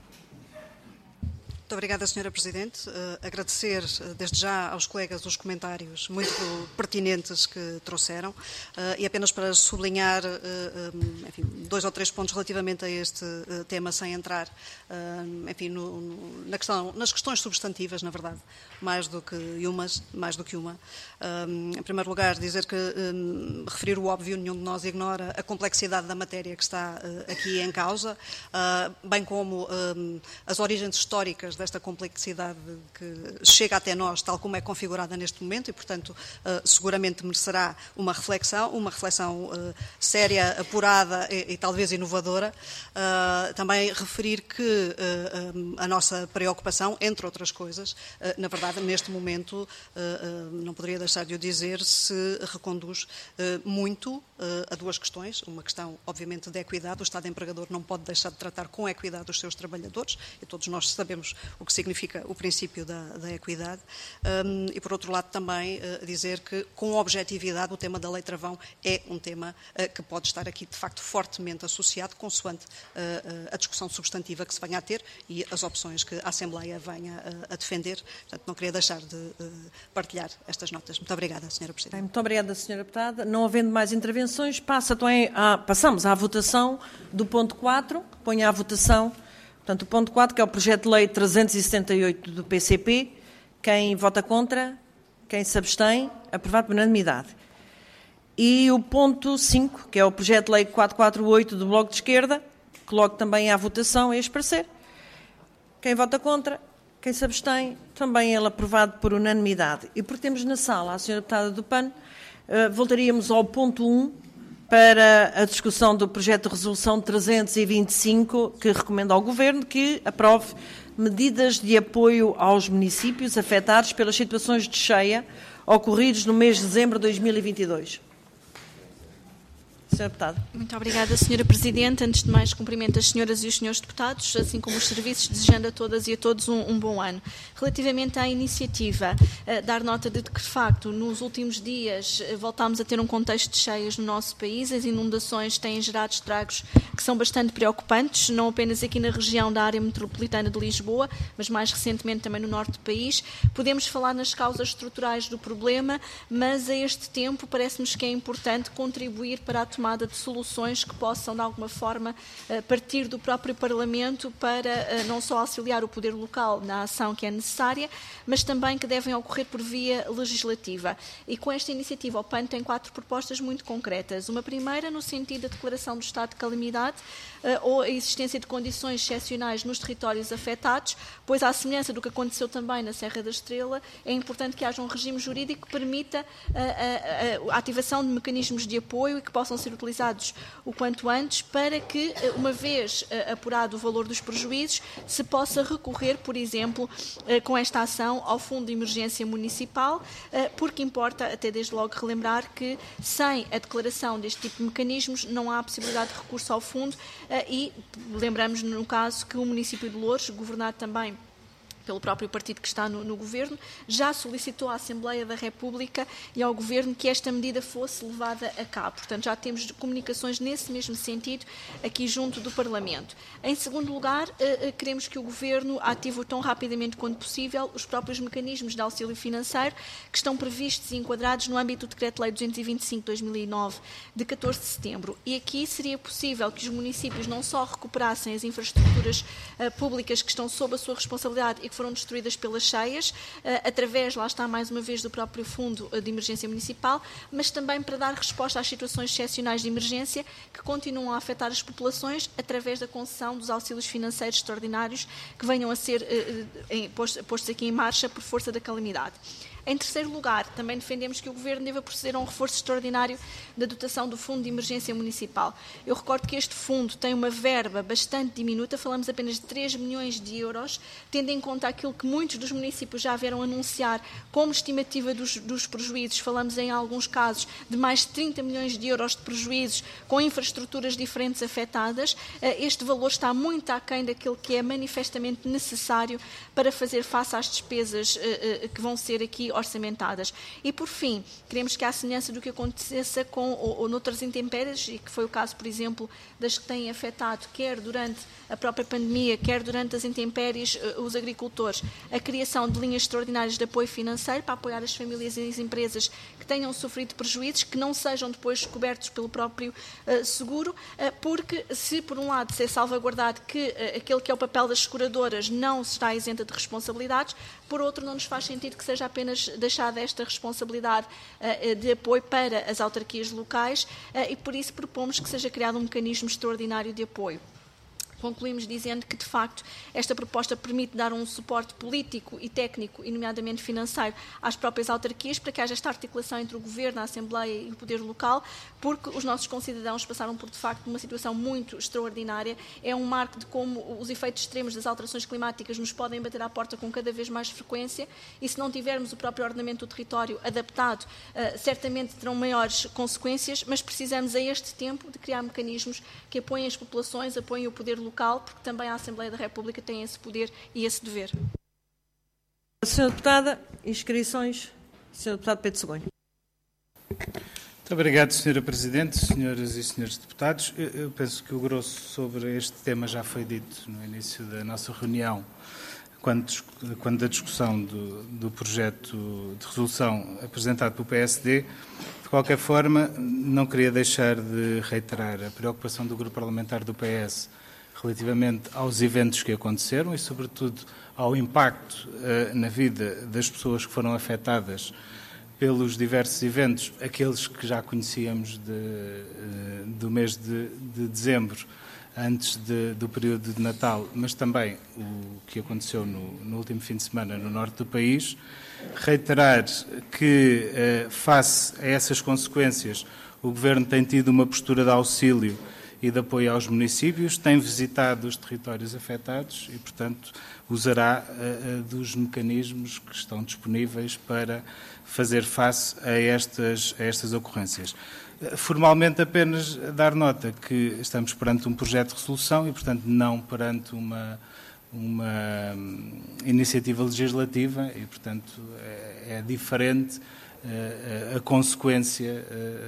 Muito obrigada, Sra. Presidente. Agradecer desde já aos colegas os comentários muito pertinentes que trouxeram e apenas para sublinhar enfim, 2 ou 3 pontos relativamente a este tema, sem entrar enfim, nas questões substantivas, na verdade, mais do que uma. Em primeiro lugar, dizer que referir o óbvio, nenhum de nós ignora a complexidade da matéria que está aqui em causa, bem como as origens históricas desta complexidade que chega até nós, tal como é configurada neste momento, e, portanto, seguramente merecerá uma reflexão séria, apurada e talvez inovadora. Também referir que a nossa preocupação, entre outras coisas, na verdade, neste momento, não poderia deixar de o dizer, se reconduz muito a 2 questões. Uma questão, obviamente, de equidade. O Estado empregador não pode deixar de tratar com equidade os seus trabalhadores, e todos nós sabemos o que significa o princípio da equidade. E, por outro lado, também dizer que, com objetividade, o tema da Lei Travão é um tema que pode estar aqui, de facto, fortemente associado, consoante a discussão substantiva que se venha a ter e as opções que a Assembleia venha a defender. Portanto, não queria deixar de partilhar estas notas. Muito obrigada, Sra. Presidente. Muito obrigada, Sra. Deputada. Não havendo mais intervenções, passamos à votação do ponto 4. Ponho à votação, portanto, o ponto 4, que é o projeto de lei 378 do PCP. Quem vota contra? Quem se abstém? Aprovado por unanimidade. E o ponto 5, que é o projeto de lei 448 do Bloco de Esquerda, coloco também à votação este parecer. Quem vota contra? Quem se abstém? Também ele aprovado por unanimidade. E porque temos na sala a Sra. Deputada do PAN, voltaríamos ao ponto 1 para a discussão do projeto de resolução 325, que recomenda ao Governo que aprove medidas de apoio aos municípios afetados pelas situações de cheia ocorridos no mês de dezembro de 2022. Sra. Deputada. Muito obrigada, Sra. Presidente. Antes de mais, cumprimento as senhoras e os senhores deputados, assim como os serviços, desejando a todas e a todos um bom ano. Relativamente à iniciativa, dar nota de que, de facto, nos últimos dias voltámos a ter um contexto de cheias no nosso país. As inundações têm gerado estragos que são bastante preocupantes, não apenas aqui na região da área metropolitana de Lisboa, mas mais recentemente também no norte do país. Podemos falar nas causas estruturais do problema, mas a este tempo parece-nos que é importante contribuir para a tomada de soluções que possam, de alguma forma, partir do próprio Parlamento para não só auxiliar o poder local na ação que é necessária, mas também que devem ocorrer por via legislativa. E com esta iniciativa, o PAN tem 4 propostas muito concretas. Uma primeira, no sentido da declaração do estado de calamidade ou a existência de condições excepcionais nos territórios afetados, pois, à semelhança do que aconteceu também na Serra da Estrela, é importante que haja um regime jurídico que permita a ativação de mecanismos de apoio e que possam ser utilizados o quanto antes para que, uma vez apurado o valor dos prejuízos, se possa recorrer, por exemplo, com esta ação ao Fundo de Emergência Municipal, porque importa, até desde logo, relembrar que sem a declaração deste tipo de mecanismos não há possibilidade de recurso ao fundo e lembramos no caso que o município de Loures, governado também pelo próprio partido que está no Governo, já solicitou à Assembleia da República e ao Governo que esta medida fosse levada a cabo. Portanto, já temos comunicações nesse mesmo sentido aqui junto do Parlamento. Em segundo lugar, queremos que o Governo ative tão rapidamente quanto possível os próprios mecanismos de auxílio financeiro que estão previstos e enquadrados no âmbito do Decreto-Lei 225/2009, de 14 de setembro. E aqui seria possível que os municípios não só recuperassem as infraestruturas públicas que estão sob a sua responsabilidade e que foram destruídas pelas cheias, através, lá está mais uma vez, do próprio Fundo de Emergência Municipal, mas também para dar resposta às situações excepcionais de emergência que continuam a afetar as populações através da concessão dos auxílios financeiros extraordinários que venham a ser postos aqui em marcha por força da calamidade. Em terceiro lugar, também defendemos que o Governo deva proceder a um reforço extraordinário da dotação do Fundo de Emergência Municipal. Eu recordo que este fundo tem uma verba bastante diminuta, falamos apenas de 3 milhões de euros, tendo em conta aquilo que muitos dos municípios já vieram anunciar como estimativa dos prejuízos. Falamos em alguns casos de mais de 30 milhões de euros de prejuízos com infraestruturas diferentes afetadas. Este valor está muito aquém daquilo que é manifestamente necessário para fazer face às despesas que vão ser aqui orçamentadas. E, por fim, queremos que, à semelhança do que aconteça com ou noutras intempéries, e que foi o caso, por exemplo, das que têm afetado, quer durante a própria pandemia, quer durante as intempéries, os agricultores, a criação de linhas extraordinárias de apoio financeiro para apoiar as famílias e as empresas que tenham sofrido prejuízos, que não sejam depois cobertos pelo próprio seguro, porque se, por um lado, se é salvaguardado que aquele que é o papel das seguradoras não está isenta de responsabilidades, por outro, não nos faz sentido que seja apenas deixada esta responsabilidade de apoio para as autarquias locais e, por isso, propomos que seja criado um mecanismo extraordinário de apoio. Concluímos dizendo que, de facto, esta proposta permite dar um suporte político e técnico, e nomeadamente financeiro, às próprias autarquias, para que haja esta articulação entre o Governo, a Assembleia e o poder local, porque os nossos concidadãos passaram por, de facto, uma situação muito extraordinária. É um marco de como os efeitos extremos das alterações climáticas nos podem bater à porta com cada vez mais frequência, e se não tivermos o próprio ordenamento do território adaptado, certamente terão maiores consequências, mas precisamos, a este tempo, de criar mecanismos que apoiem as populações, apoiem o poder local, porque também a Assembleia da República tem esse poder e esse dever. Sra. Deputada, inscrições. Sr. Deputado Pedro Segonho. Muito obrigado, Sra. Presidente, senhoras e senhores deputados. Eu penso que o grosso sobre este tema já foi dito no início da nossa reunião, quando da discussão do projeto de resolução apresentado pelo PSD. De qualquer forma, não queria deixar de reiterar a preocupação do Grupo Parlamentar do PS relativamente aos eventos que aconteceram e, sobretudo, ao impacto na vida das pessoas que foram afetadas pelos diversos eventos, aqueles que já conhecíamos do mês de dezembro, antes do período de Natal, mas também o que aconteceu no último fim de semana no norte do país. Reiterar que, face a essas consequências, o Governo tem tido uma postura de auxílio e de apoio aos municípios, tem visitado os territórios afetados e, portanto, usará dos mecanismos que estão disponíveis para fazer face a estas ocorrências. Formalmente, apenas dar nota que estamos perante um projeto de resolução e, portanto, não perante uma iniciativa legislativa e, portanto, é diferente a consequência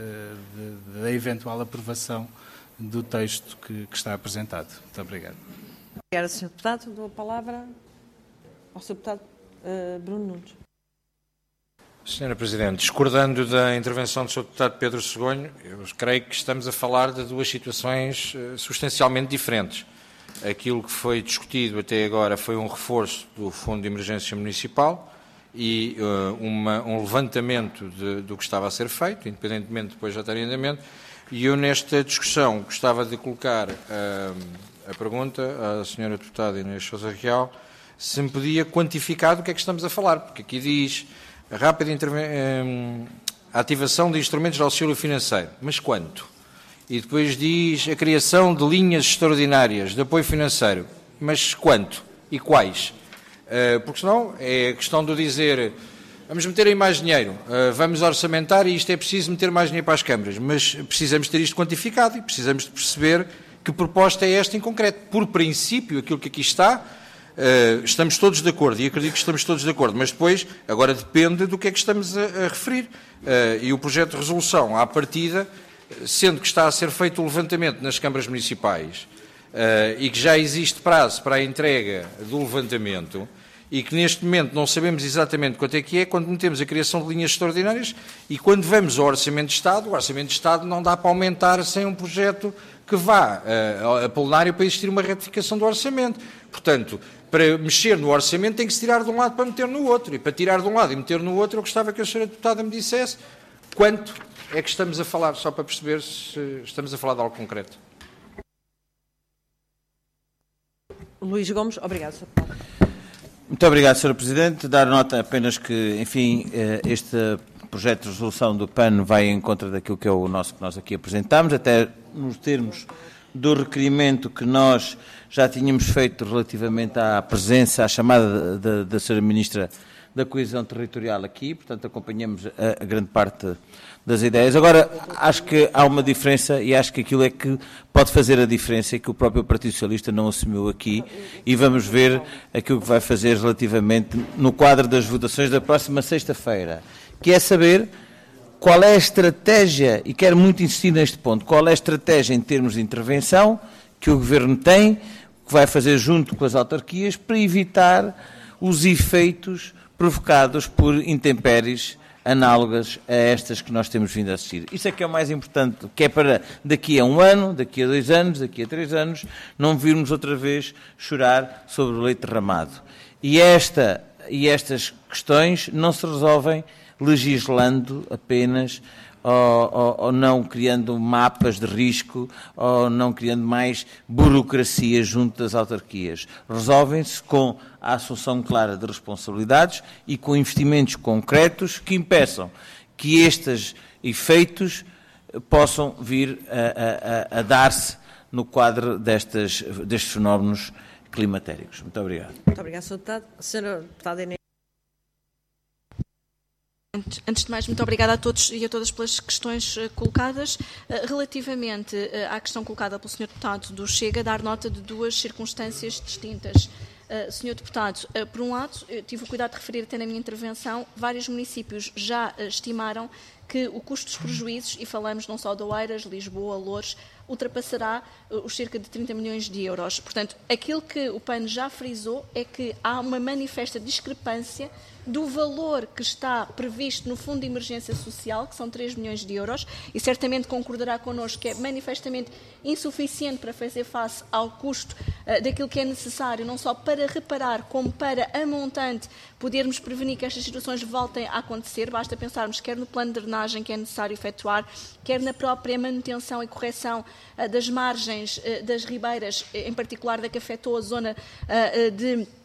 da eventual aprovação do texto que está apresentado. Muito obrigado. Obrigada, Sr. Deputado. Dou a palavra ao Sr. Deputado Bruno Nunes. Senhora Presidente, discordando da intervenção do Sr. Deputado Pedro Segonho, eu creio que estamos a falar de duas situações substancialmente diferentes. Aquilo que foi discutido até agora foi um reforço do Fundo de Emergência Municipal e um levantamento do que estava a ser feito, independentemente depois já estar em andamento. E eu, nesta discussão, gostava de colocar a pergunta à Sra. Deputada Inês Sousa Real se me podia quantificar do que é que estamos a falar, porque aqui diz a rápida ativação de instrumentos de auxílio financeiro. Mas quanto? E depois diz a criação de linhas extraordinárias de apoio financeiro. Mas quanto? E quais? Porque senão é questão de dizer vamos meter aí mais dinheiro, vamos orçamentar e isto é preciso meter mais dinheiro para as câmaras, mas precisamos ter isto quantificado e precisamos de perceber que proposta é esta em concreto. Por princípio, aquilo que aqui está, estamos todos de acordo e acredito que estamos todos de acordo, mas depois, agora depende do que é que estamos a referir. E o projeto de resolução, à partida, sendo que está a ser feito o levantamento nas câmaras municipais e que já existe prazo para a entrega do levantamento, e que neste momento não sabemos exatamente quanto é que é, quando metemos a criação de linhas extraordinárias e quando vamos ao Orçamento de Estado, o Orçamento de Estado não dá para aumentar sem um projeto que vá a plenário para existir uma retificação do Orçamento. Portanto, para mexer no Orçamento tem que se tirar de um lado para meter no outro, e para tirar de um lado e meter no outro eu gostava que a Sra. Deputada me dissesse quanto é que estamos a falar, só para perceber se estamos a falar de algo concreto. Luís Gomes, obrigado, Sr. Deputado. Muito obrigado, Sr. Presidente. Dar nota apenas que, enfim, este projeto de resolução do PAN vai em contra daquilo que é o nosso que nós aqui apresentámos, até nos termos do requerimento que nós já tínhamos feito relativamente à presença, à chamada da Sra. Ministra da Coesão Territorial aqui, portanto acompanhamos a grande parte das ideias. Agora, acho que há uma diferença e acho que aquilo é que pode fazer a diferença e que o próprio Partido Socialista não assumiu aqui e vamos ver aquilo que vai fazer relativamente no quadro das votações da próxima sexta-feira, que é saber qual é a estratégia, e quero muito insistir neste ponto, qual é a estratégia em termos de intervenção que o Governo tem, que vai fazer junto com as autarquias para evitar os efeitos provocados por intempéries análogas a estas que nós temos vindo a assistir. Isso é que é o mais importante, que é para daqui a 1 ano, daqui a 2 anos, daqui a 3 anos, não virmos outra vez chorar sobre o leite derramado. E estas questões não se resolvem legislando apenas ou não criando mapas de risco ou não criando mais burocracia junto das autarquias. Resolvem-se com a assunção clara de responsabilidades e com investimentos concretos que impeçam que estes efeitos possam vir a dar-se no quadro destes fenómenos climatéricos. Muito obrigado. Muito obrigado, Sr. Deputado. Sra. Deputada Inês. Antes de mais, muito obrigada a todos e a todas pelas questões colocadas. Relativamente à questão colocada pelo Sr. Deputado do Chega, dar nota de 2 circunstâncias distintas. Sr. Deputado, por um lado, tive o cuidado de referir até na minha intervenção, vários municípios já estimaram que o custo dos prejuízos, e falamos não só de Oeiras, Lisboa, Loures, ultrapassará os cerca de 30 milhões de euros. Portanto, aquilo que o PAN já frisou é que há uma manifesta discrepância do valor que está previsto no Fundo de Emergência Social, que são 3 milhões de euros, e certamente concordará connosco que é manifestamente insuficiente para fazer face ao custo daquilo que é necessário, não só para reparar, como para, a montante, podermos prevenir que estas situações voltem a acontecer. Basta pensarmos quer no plano de drenagem que é necessário efetuar, quer na própria manutenção e correção das margens das ribeiras, em particular da que afetou a zona de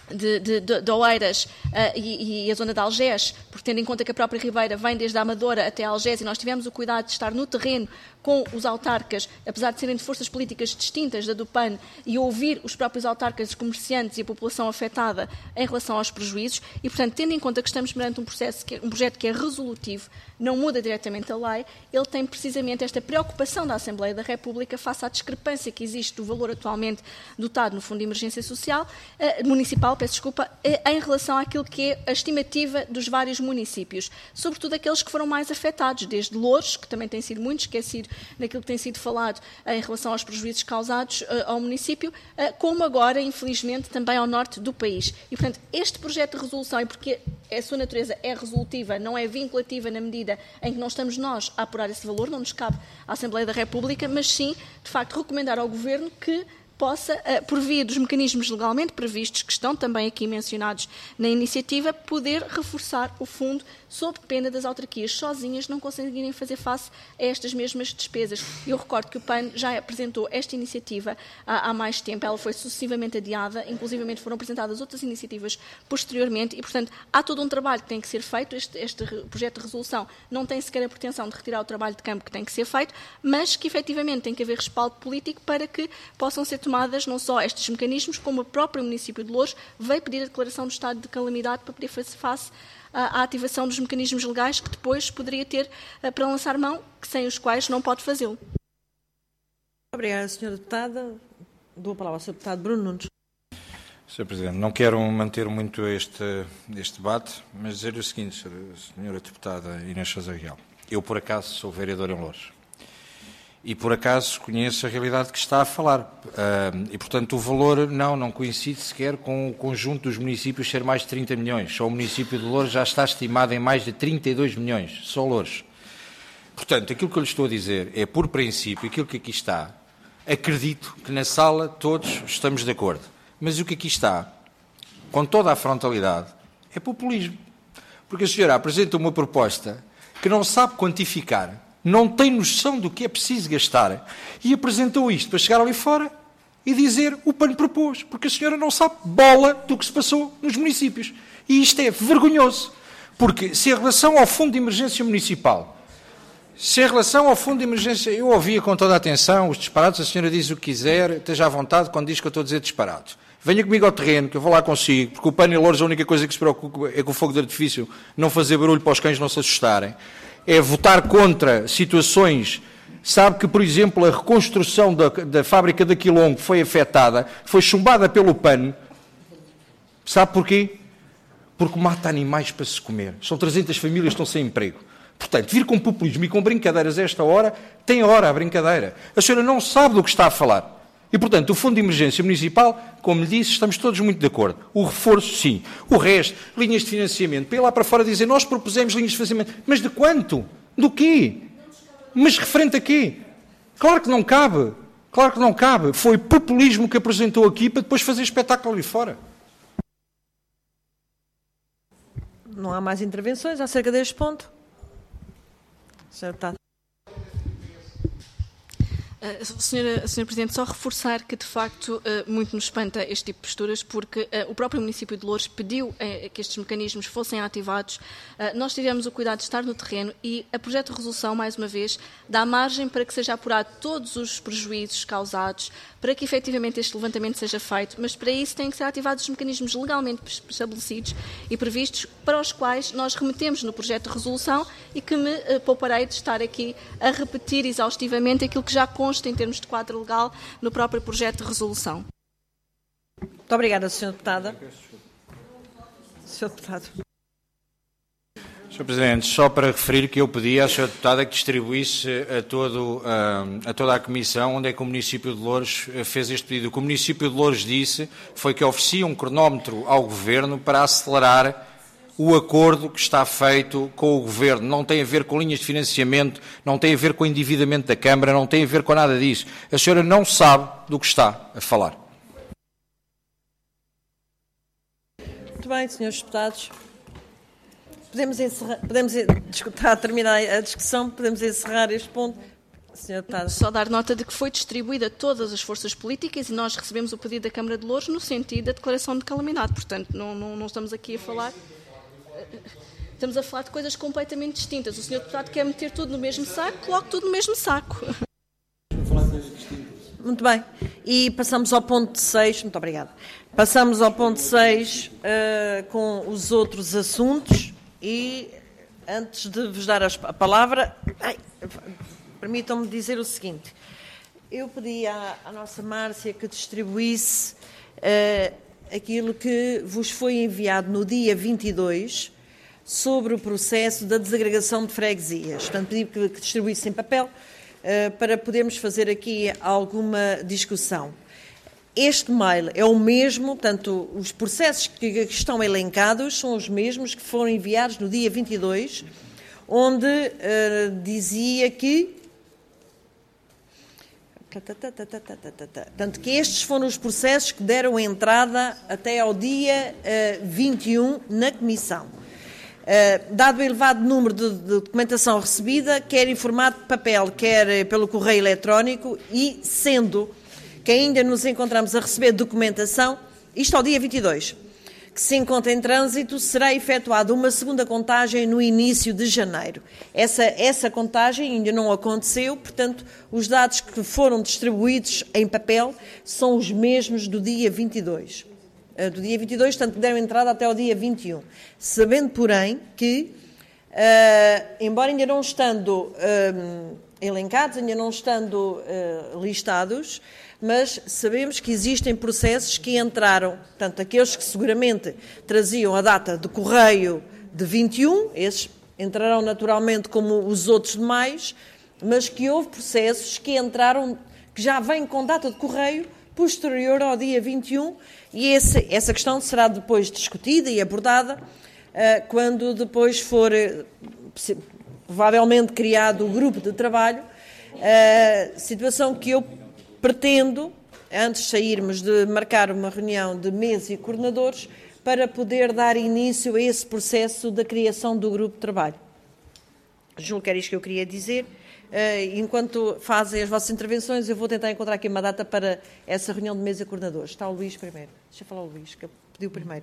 de Oeiras e a zona de Algés, porque tendo em conta que a própria Ribeira vem desde a Amadora até Algés e nós tivemos o cuidado de estar no terreno com os autarcas, apesar de serem de forças políticas distintas da do PAN, e ouvir os próprios autarcas, os comerciantes e a população afetada em relação aos prejuízos, e, portanto, tendo em conta que estamos perante um projeto que é resolutivo, não muda diretamente a lei, ele tem precisamente esta preocupação da Assembleia da República face à discrepância que existe do valor atualmente dotado no Fundo de Emergência Social, Municipal, em relação àquilo que é a estimativa dos vários municípios, sobretudo aqueles que foram mais afetados, desde Loures, que também tem sido muito esquecido naquilo que tem sido falado em relação aos prejuízos causados ao município, como agora, infelizmente, também ao norte do país. E, portanto, este projeto de resolução, e porque a sua natureza é resolutiva, não é vinculativa na medida em que não estamos nós a apurar esse valor, não nos cabe à Assembleia da República, mas sim, de facto, recomendar ao Governo que possa, por via dos mecanismos legalmente previstos, que estão também aqui mencionados na iniciativa, poder reforçar o fundo sob pena das autarquias sozinhas não conseguirem fazer face a estas mesmas despesas. Eu recordo que o PAN já apresentou esta iniciativa há mais tempo, ela foi sucessivamente adiada, inclusivamente foram apresentadas outras iniciativas posteriormente e, portanto, há todo um trabalho que tem que ser feito. Este projeto de resolução não tem sequer a pretensão de retirar o trabalho de campo que tem que ser feito, mas que efetivamente tem que haver respaldo político para que possam ser tomadas não só estes mecanismos, como o próprio município de Loures veio pedir a declaração do estado de calamidade para poder fazer face à ativação dos mecanismos legais que depois poderia ter para lançar mão, sem os quais não pode fazê-lo. Obrigada, Sra. Deputada. Dou a palavra ao Sr. Deputado Bruno Nunes. Sr. Presidente, não quero manter muito este debate, mas dizer-lhe o seguinte, Sra. Deputada Inês Sousa Real. Eu, por acaso, sou vereador em Loures. E, por acaso, conheço a realidade que está a falar. E, portanto, o valor não coincide sequer com o conjunto dos municípios ser mais de 30 milhões. Só o município de Loures já está estimado em mais de 32 milhões, só Loures. Portanto, aquilo que eu lhe estou a dizer é, por princípio, aquilo que aqui está. Acredito que na sala todos estamos de acordo. Mas o que aqui está, com toda a frontalidade, é populismo. Porque a senhora apresenta uma proposta que não sabe quantificar, não tem noção do que é preciso gastar e apresentou isto para chegar ali fora e dizer o PAN propôs, porque a senhora não sabe bola do que se passou nos municípios. E isto é vergonhoso, porque se em relação ao Fundo de Emergência Municipal, eu ouvia com toda a atenção os disparados, a senhora diz o que quiser, esteja à vontade quando diz que eu estou a dizer disparados. Venha comigo ao terreno, que eu vou lá consigo, porque o PAN e Loures a única coisa que se preocupa é com o fogo de artifício não fazer barulho para os cães não se assustarem. É votar contra situações. Sabe que, por exemplo, a reconstrução da fábrica da Quilombo foi afetada, foi chumbada pelo PAN. Sabe porquê? Porque mata animais para se comer. São 300 famílias que estão sem emprego. Portanto, vir com populismo e com brincadeiras a esta hora, tem hora a brincadeira. A senhora não sabe do que está a falar. E, portanto, o Fundo de Emergência Municipal, como lhe disse, estamos todos muito de acordo. O reforço, sim. O resto, linhas de financiamento. Para ir lá para fora dizer, nós propusemos linhas de financiamento. Mas de quanto? Do quê? Mas referente a quê? Claro que não cabe. Claro que não cabe. Foi populismo que apresentou aqui para depois fazer espetáculo ali fora. Não há mais intervenções acerca deste ponto? Sr. Deputado. Senhora Presidente, só reforçar que, de facto, muito nos espanta este tipo de posturas, porque o próprio município de Loures pediu que estes mecanismos fossem ativados. Nós tivemos o cuidado de estar no terreno e a projeto de resolução, mais uma vez, dá margem para que seja apurado todos os prejuízos causados, para que efetivamente este levantamento seja feito, mas para isso têm que ser ativados os mecanismos legalmente estabelecidos e previstos, para os quais nós remetemos no projeto de resolução e que me pouparei de estar aqui a repetir exaustivamente aquilo que já consta em termos de quadro legal no próprio projeto de resolução. Muito obrigada, Sra. Deputada. Sr. Deputado. Sr. Presidente, só para referir que eu pedi à Sra. Deputada que distribuísse a toda a Comissão onde é que o município de Loures fez este pedido. O que o município de Loures disse foi que oferecia um cronómetro ao Governo para acelerar o acordo que está feito com o Governo. Não tem a ver com linhas de financiamento, não tem a ver com o endividamento da Câmara, não tem a ver com nada disso. A senhora não sabe do que está a falar. Muito bem, senhores deputados. Podemos encerrar, terminar a discussão, podemos encerrar este ponto. Só dar nota de que foi distribuída a todas as forças políticas e nós recebemos o pedido da Câmara de Louros no sentido da declaração de calamidade. Portanto, não estamos aqui a falar... Estamos a falar de coisas completamente distintas. O Sr. Deputado quer meter tudo no mesmo saco, coloque tudo no mesmo saco. Muito bem. E passamos ao ponto 6. Muito obrigada. Passamos ao ponto 6 com os outros assuntos e, antes de vos dar a palavra, permitam-me dizer o seguinte. Eu pedi à nossa Márcia que distribuísse aquilo que vos foi enviado no dia 22 sobre o processo da desagregação de freguesias. Portanto, pedi que distribuísse em papel para podermos fazer aqui alguma discussão. Este mail é o mesmo, portanto, os processos que estão elencados são os mesmos que foram enviados no dia 22, onde dizia que... Portanto, que estes foram os processos que deram entrada até ao dia 21 na Comissão. Dado o elevado número de documentação recebida, quer em formato de papel, quer pelo correio eletrónico, e sendo que ainda nos encontramos a receber documentação, isto ao dia 22, que se encontra em trânsito, será efetuada uma segunda contagem no início de janeiro. Essa contagem ainda não aconteceu, portanto, os dados que foram distribuídos em papel são os mesmos do dia 22. Do dia 22, portanto, deram entrada até ao dia 21. Sabendo, porém, que, embora ainda não estando elencados, ainda não estando listados, mas sabemos que existem processos que entraram, portanto, aqueles que seguramente traziam a data de correio de 21, esses entrarão naturalmente como os outros demais, mas que houve processos que entraram, que já vêm com data de correio posterior ao dia 21, e essa questão será depois discutida e abordada quando depois for provavelmente criado o grupo de trabalho, situação que eu pretendo, antes de sairmos, de marcar uma reunião de mesa e coordenadores para poder dar início a esse processo da criação do grupo de trabalho. Julgo que era isto que eu queria dizer. Enquanto fazem as vossas intervenções, eu vou tentar encontrar aqui uma data para essa reunião de mesa de coordenadores. Está o Luís primeiro. Deixa eu falar o Luís, que pediu primeiro.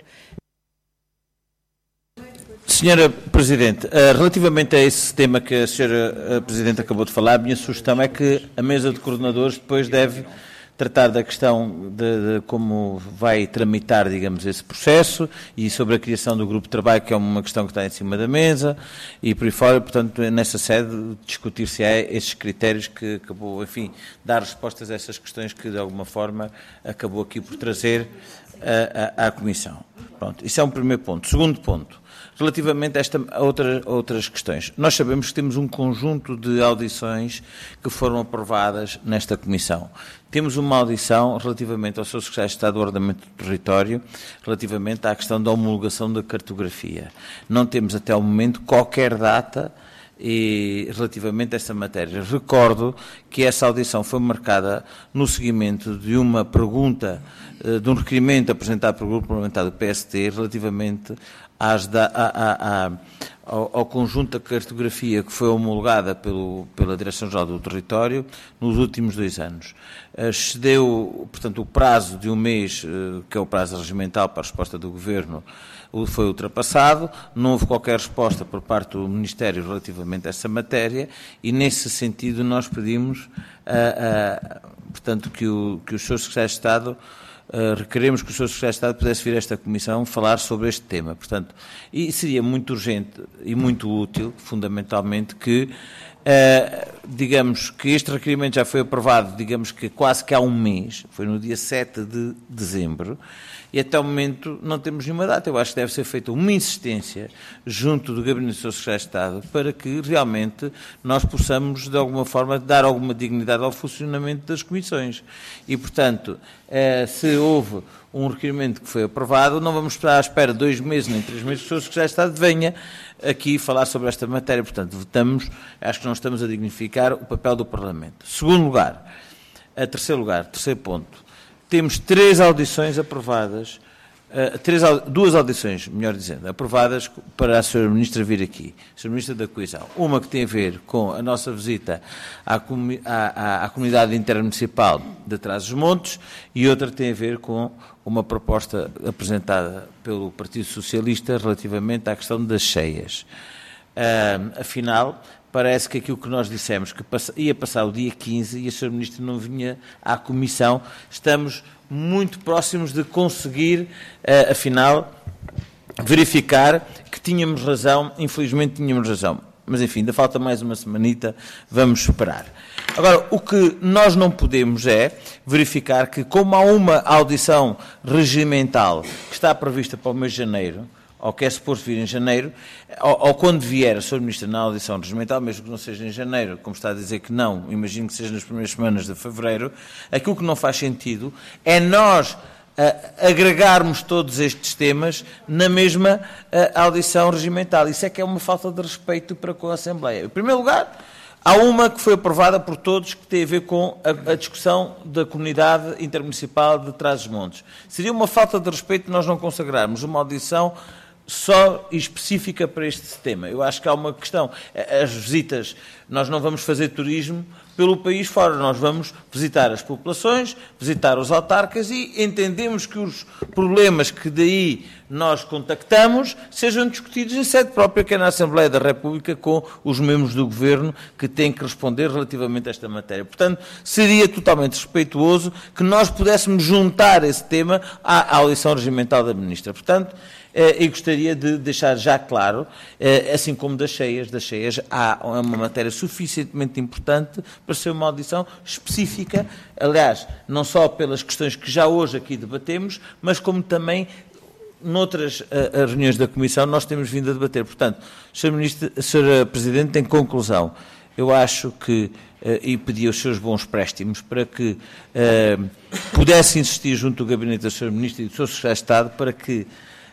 Senhora Presidente, relativamente a esse tema que a Senhora Presidente acabou de falar, a minha sugestão é que a mesa de coordenadores depois deve tratar da questão de como vai tramitar, digamos, esse processo e sobre a criação do grupo de trabalho, que é uma questão que está em cima da mesa, e por aí fora, portanto, nessa sede, discutir-se esses critérios que acabou, enfim, dar respostas a essas questões que, de alguma forma, acabou aqui por trazer à Comissão. Pronto, isso é um primeiro ponto. Segundo ponto, relativamente a outras questões. Nós sabemos que temos um conjunto de audições que foram aprovadas nesta Comissão. Temos uma audição relativamente ao Sr. Secretário de Estado do Ordenamento do Território, relativamente à questão da homologação da cartografia. Não temos até o momento qualquer data relativamente a essa matéria. Recordo que essa audição foi marcada no seguimento de uma pergunta, de um requerimento apresentado pelo Grupo Parlamentar do PST relativamente ao conjunto da cartografia que foi homologada pela Direção-Geral do Território nos últimos 2 anos. Excedeu, portanto, o prazo de um mês, que é o prazo regimental para a resposta do Governo, foi ultrapassado, não houve qualquer resposta por parte do Ministério relativamente a essa matéria e, nesse sentido, nós pedimos, portanto, que o Sr. Secretário de Estado requeremos que o Sr. Secretário de Estado pudesse vir a esta Comissão falar sobre este tema. Portanto, e seria muito urgente e muito útil, fundamentalmente, que, digamos, que este requerimento já foi aprovado, digamos que quase que há um mês, foi no dia 7 de dezembro, e até o momento não temos nenhuma data. Eu acho que deve ser feita uma insistência junto do Gabinete do Sr. Secretário de Estado para que realmente nós possamos, de alguma forma, dar alguma dignidade ao funcionamento das comissões. E, portanto, se houve um requerimento que foi aprovado, não vamos estar à espera 2 meses nem 3 meses que o Sr. Secretário de Estado venha aqui falar sobre esta matéria. Portanto, acho que não estamos a dignificar o papel do Parlamento. Terceiro ponto. Temos 3 audições aprovadas duas audições, melhor dizendo, aprovadas para a Sra. Ministra vir aqui, Sra. Ministra da Coesão. Uma que tem a ver com a nossa visita à comunidade intermunicipal de Trás-os-Montes e outra tem a ver com uma proposta apresentada pelo Partido Socialista relativamente à questão das cheias. Afinal, parece que aquilo que nós dissemos, que ia passar o dia 15 e a Sra. Ministra não vinha à Comissão, estamos muito próximos de conseguir, afinal, verificar que tínhamos razão, infelizmente tínhamos razão. Mas, enfim, ainda falta mais uma semanita, vamos esperar. Agora, o que nós não podemos é verificar que, como há uma audição regimental que está prevista para o mês de janeiro, ou que é suposto vir em janeiro, ou quando vier a Sra. Ministra na audição regimental, mesmo que não seja em janeiro, como está a dizer que não, imagino que seja nas primeiras semanas de fevereiro, aquilo que não faz sentido é nós agregarmos todos estes temas na mesma audição regimental. Isso é que é uma falta de respeito para com a Assembleia. Em primeiro lugar, há uma que foi aprovada por todos que tem a ver com a discussão da comunidade intermunicipal de Trás-os-Montes. Seria uma falta de respeito nós não consagrarmos uma audição só específica para este tema. Eu acho que há uma questão. As visitas, nós não vamos fazer turismo pelo país fora, nós vamos visitar as populações, visitar os autarcas e entendemos que os problemas que daí nós contactamos sejam discutidos em sede própria, que é na Assembleia da República, com os membros do Governo que têm que responder relativamente a esta matéria. Portanto, seria totalmente respeituoso que nós pudéssemos juntar esse tema à audição regimental da Ministra. Portanto, e gostaria de deixar já claro, assim como das cheias há uma matéria suficientemente importante para ser uma audição específica, aliás, não só pelas questões que já hoje aqui debatemos, mas como também noutras reuniões da Comissão nós temos vindo a debater. Portanto, Sra. Presidente, em conclusão, eu acho que, e pedi aos seus bons préstimos para que pudesse insistir junto do Gabinete da Sra. Ministra e do Sr. Secretário de Estado para que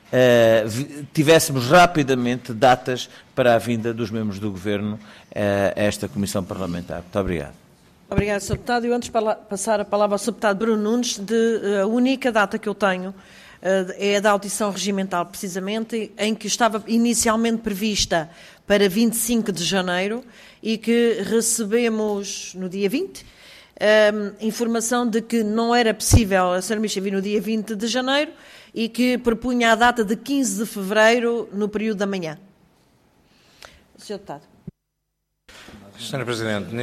tivéssemos rapidamente datas para a vinda dos membros do Governo a esta Comissão Parlamentar. Muito obrigado. Obrigado, Sr. Deputado. Eu, antes de passar a palavra ao Sr. Deputado Bruno Nunes, a única data que eu tenho é a da audição regimental, precisamente, em que estava inicialmente prevista para 25 de janeiro e que recebemos no dia 20, informação de que não era possível a Sra. Ministra vir no dia 20 de janeiro e que propunha a data de 15 de fevereiro no período da manhã. Sr. Deputado. Sra. Presidente,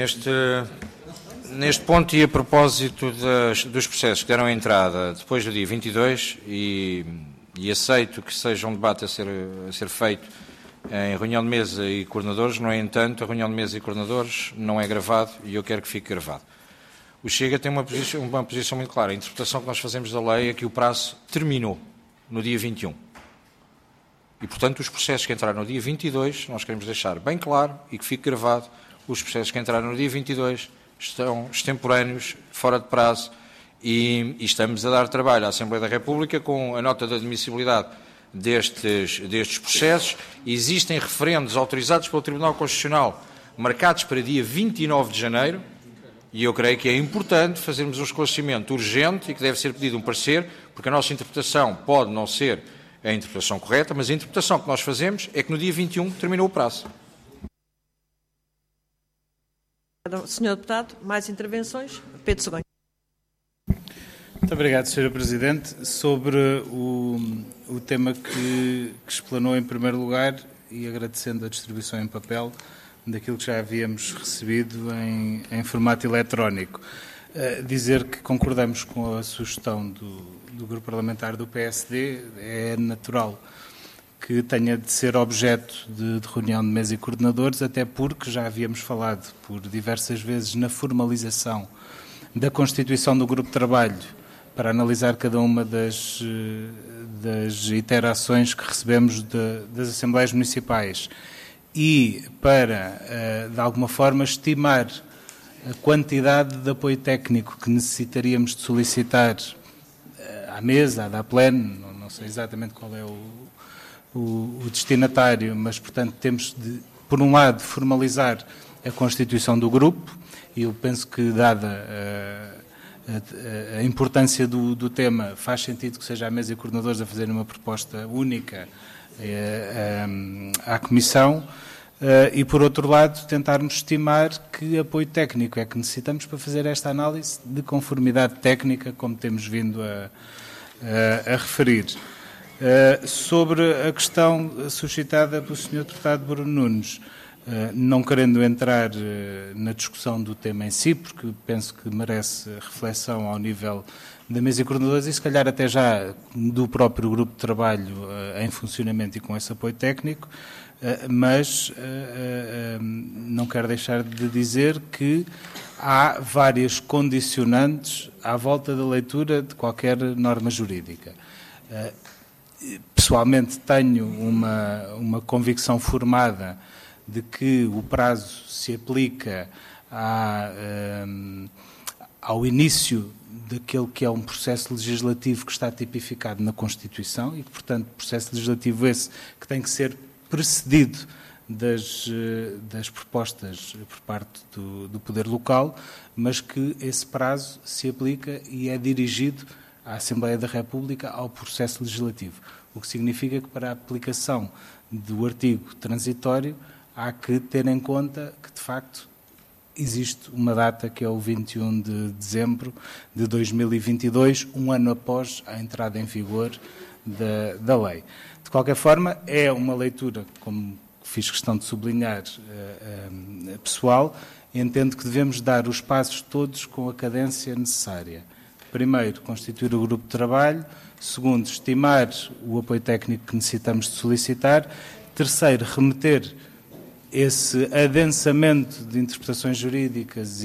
neste ponto e a propósito dos processos que deram entrada depois do dia 22 e aceito que seja um debate a ser feito em reunião de mesa e coordenadores, no entanto, a reunião de mesa e coordenadores não é gravado e eu quero que fique gravado. O Chega tem uma posição muito clara. A interpretação que nós fazemos da lei é que o prazo terminou no dia 21. E, portanto, os processos que entraram no dia 22, nós queremos deixar bem claro e que fique gravado, os processos que entraram no dia 22 estão extemporâneos, fora de prazo, e estamos a dar trabalho à Assembleia da República com a nota de admissibilidade destes processos. Existem referendos autorizados pelo Tribunal Constitucional marcados para dia 29 de janeiro, e eu creio que é importante fazermos um esclarecimento urgente e que deve ser pedido um parecer, porque a nossa interpretação pode não ser a interpretação correta, mas a interpretação que nós fazemos é que no dia 21 terminou o prazo. Senhor Deputado, mais intervenções? Pedro Segonha. Muito obrigado, Sra. Presidente. Sobre o tema que explanou em primeiro lugar, e agradecendo a distribuição em papel daquilo que já havíamos recebido em formato eletrónico, dizer que concordamos com a sugestão do Grupo Parlamentar do PSD. É natural que tenha de ser objeto de reunião de mesa e coordenadores, até porque já havíamos falado por diversas vezes na formalização da constituição do grupo de trabalho para analisar cada uma das iterações que recebemos das Assembleias Municipais e para, de alguma forma, estimar a quantidade de apoio técnico que necessitaríamos de solicitar à mesa, à pleno, não sei exatamente qual é o destinatário, mas, portanto, temos de, por um lado, formalizar a constituição do grupo, e eu penso que, dada a importância do tema, faz sentido que seja a mesa e coordenadores a fazerem uma proposta única à Comissão e, por outro lado, tentarmos estimar que apoio técnico é que necessitamos para fazer esta análise de conformidade técnica, como temos vindo a referir. Sobre a questão suscitada pelo Sr. Deputado Bruno Nunes, não querendo entrar na discussão do tema em si, porque penso que merece reflexão ao nível da mesa e coordenadores e se calhar até já do próprio grupo de trabalho em funcionamento e com esse apoio técnico, mas não quero deixar de dizer que há várias condicionantes à volta da leitura de qualquer norma jurídica. Pessoalmente tenho uma convicção formada de que o prazo se aplica ao início daquele que é um processo legislativo que está tipificado na Constituição e que, portanto, processo legislativo esse que tem que ser precedido das propostas por parte do Poder Local, mas que esse prazo se aplica e é dirigido à Assembleia da República ao processo legislativo, o que significa que para a aplicação do artigo transitório há que ter em conta que, de facto, existe uma data que é o 21 de dezembro de 2022, um ano após a entrada em vigor da lei. De qualquer forma, é uma leitura, como fiz questão de sublinhar, pessoal, entendo que devemos dar os passos todos com a cadência necessária. Primeiro, constituir o grupo de trabalho. Segundo, estimar o apoio técnico que necessitamos de solicitar. Terceiro, remeter esse adensamento de interpretações jurídicas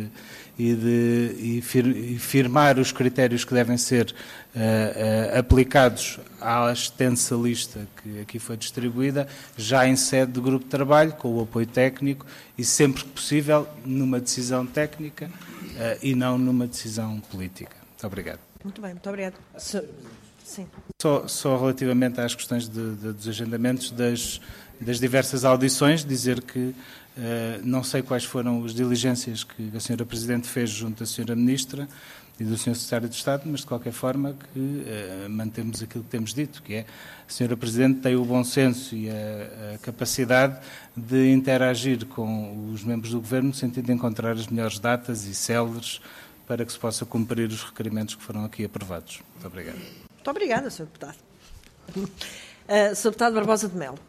e firmar os critérios que devem ser aplicados à extensa lista que aqui foi distribuída, já em sede do grupo de trabalho, com o apoio técnico e, sempre que possível, numa decisão técnica e não numa decisão política. Muito obrigado. Muito bem, muito obrigado. Sim. Só relativamente às questões dos agendamentos das diversas audições, dizer que não sei quais foram as diligências que a Sra. Presidente fez junto da Sra. Ministra e do Sr. Secretário de Estado, mas de qualquer forma que mantemos aquilo que temos dito, que é a Sra. Presidente tem o bom senso e a capacidade de interagir com os membros do Governo no sentido de encontrar as melhores datas e céleres para que se possa cumprir os requerimentos que foram aqui aprovados. Muito obrigado. Muito obrigada, Sr. Deputado. Sr. Deputado Barbosa de Melo.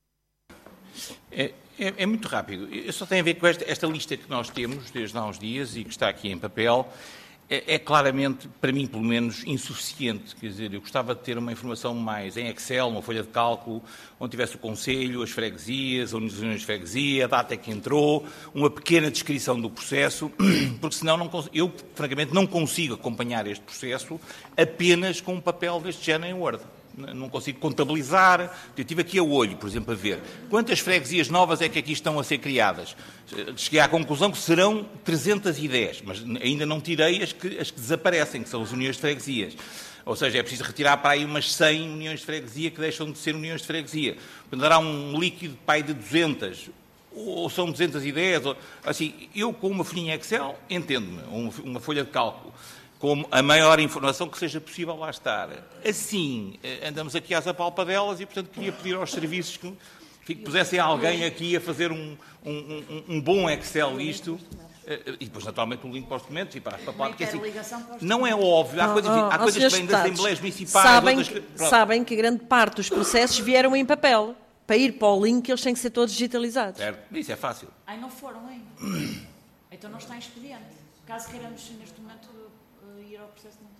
É muito rápido. Eu só tenho a ver com esta lista que nós temos desde há uns dias e que está aqui em papel. É claramente, para mim pelo menos, insuficiente. Quer dizer, eu gostava de ter uma informação mais em Excel, uma folha de cálculo, onde tivesse o Conselho, as freguesias, as uniões de freguesia, a data que entrou, uma pequena descrição do processo, porque senão eu, francamente, não consigo acompanhar este processo apenas com um papel deste género em Word. Não consigo contabilizar. Eu estive aqui a olho, por exemplo, a ver quantas freguesias novas é que aqui estão a ser criadas. Cheguei à conclusão que serão 310, mas ainda não tirei as que desaparecem, que são as uniões de freguesias. Ou seja, é preciso retirar para aí umas 100 uniões de freguesia que deixam de ser uniões de freguesia. Portanto, dará um líquido para aí de 200, ou são 210. Assim, eu, com uma folhinha Excel, entendo-me, uma folha de cálculo, com a maior informação que seja possível lá estar. Assim, andamos aqui às apalpadelas e, portanto, queria pedir aos serviços que pusessem alguém aqui a fazer um bom Excel isto, e depois, naturalmente, o link para os documentos e para as papeladas, porque assim, não é óbvio, há coisas que vêm das Assembleias Municipais... Sabem que grande parte dos processos vieram em papel. Para ir para o link, eles têm que ser todos digitalizados. Certo, isso é fácil. Não foram ainda. Então não está em expediente. Caso queiramos, neste momento, ir ao processo, não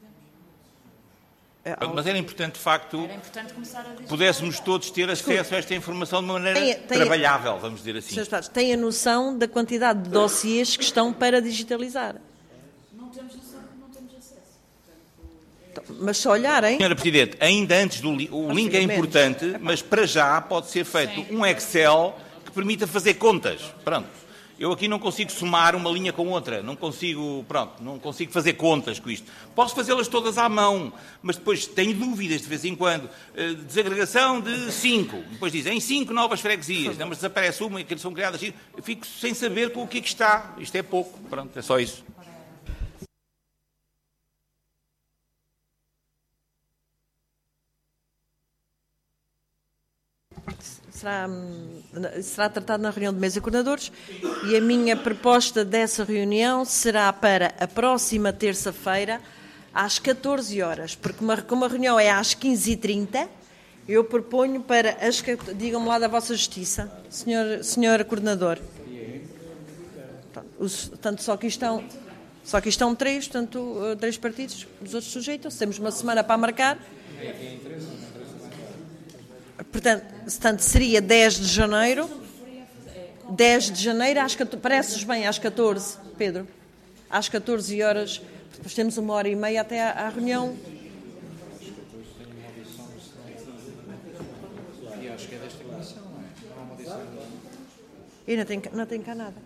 podemos. Mas era importante, de facto, pudéssemos todos ter acesso a esta informação de uma maneira trabalhável, vamos dizer assim. Tem a noção da quantidade de dossiês que estão para digitalizar? Não temos noção, não temos acesso. Mas se olharem... Senhora Presidente, ainda antes do link, o link é importante, mas para já pode ser feito um Excel que permita fazer contas. Pronto. Eu aqui não consigo somar uma linha com outra, não consigo fazer contas com isto. Posso fazê-las todas à mão, mas depois tenho dúvidas de vez em quando. Desagregação de 5, depois dizem em 5 novas freguesias, mas desaparece uma e que são criadas. Eu fico sem saber com o que é que está. Isto é pouco, pronto, é só isso. será tratado na reunião de mesa de coordenadores e a minha proposta dessa reunião será para a próxima terça-feira às 14 horas, porque como a reunião é às 15h30, eu proponho para as... Digam-me lá da vossa justiça, senhor coordenador. Portanto, só que estão três, portanto, 3 partidos, os outros sujeitos. Temos uma semana para marcar. Portanto, seria 10 de janeiro. 10 de janeiro, parece-vos bem, às 14, Pedro? Às 14 horas. Depois temos 1h30 até à reunião. E acho que é desta comissão, não é? Não há uma audição. E não tem cá nada.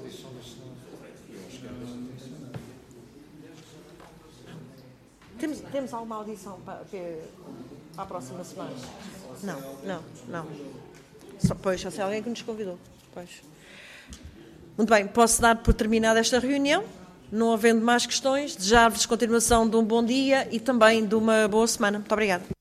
Temos alguma audição para a próxima semana? Não. Só se alguém que nos convidou. Pois. Muito bem, posso dar por terminada esta reunião. Não havendo mais questões, desejar-vos continuação de um bom dia e também de uma boa semana. Muito obrigada.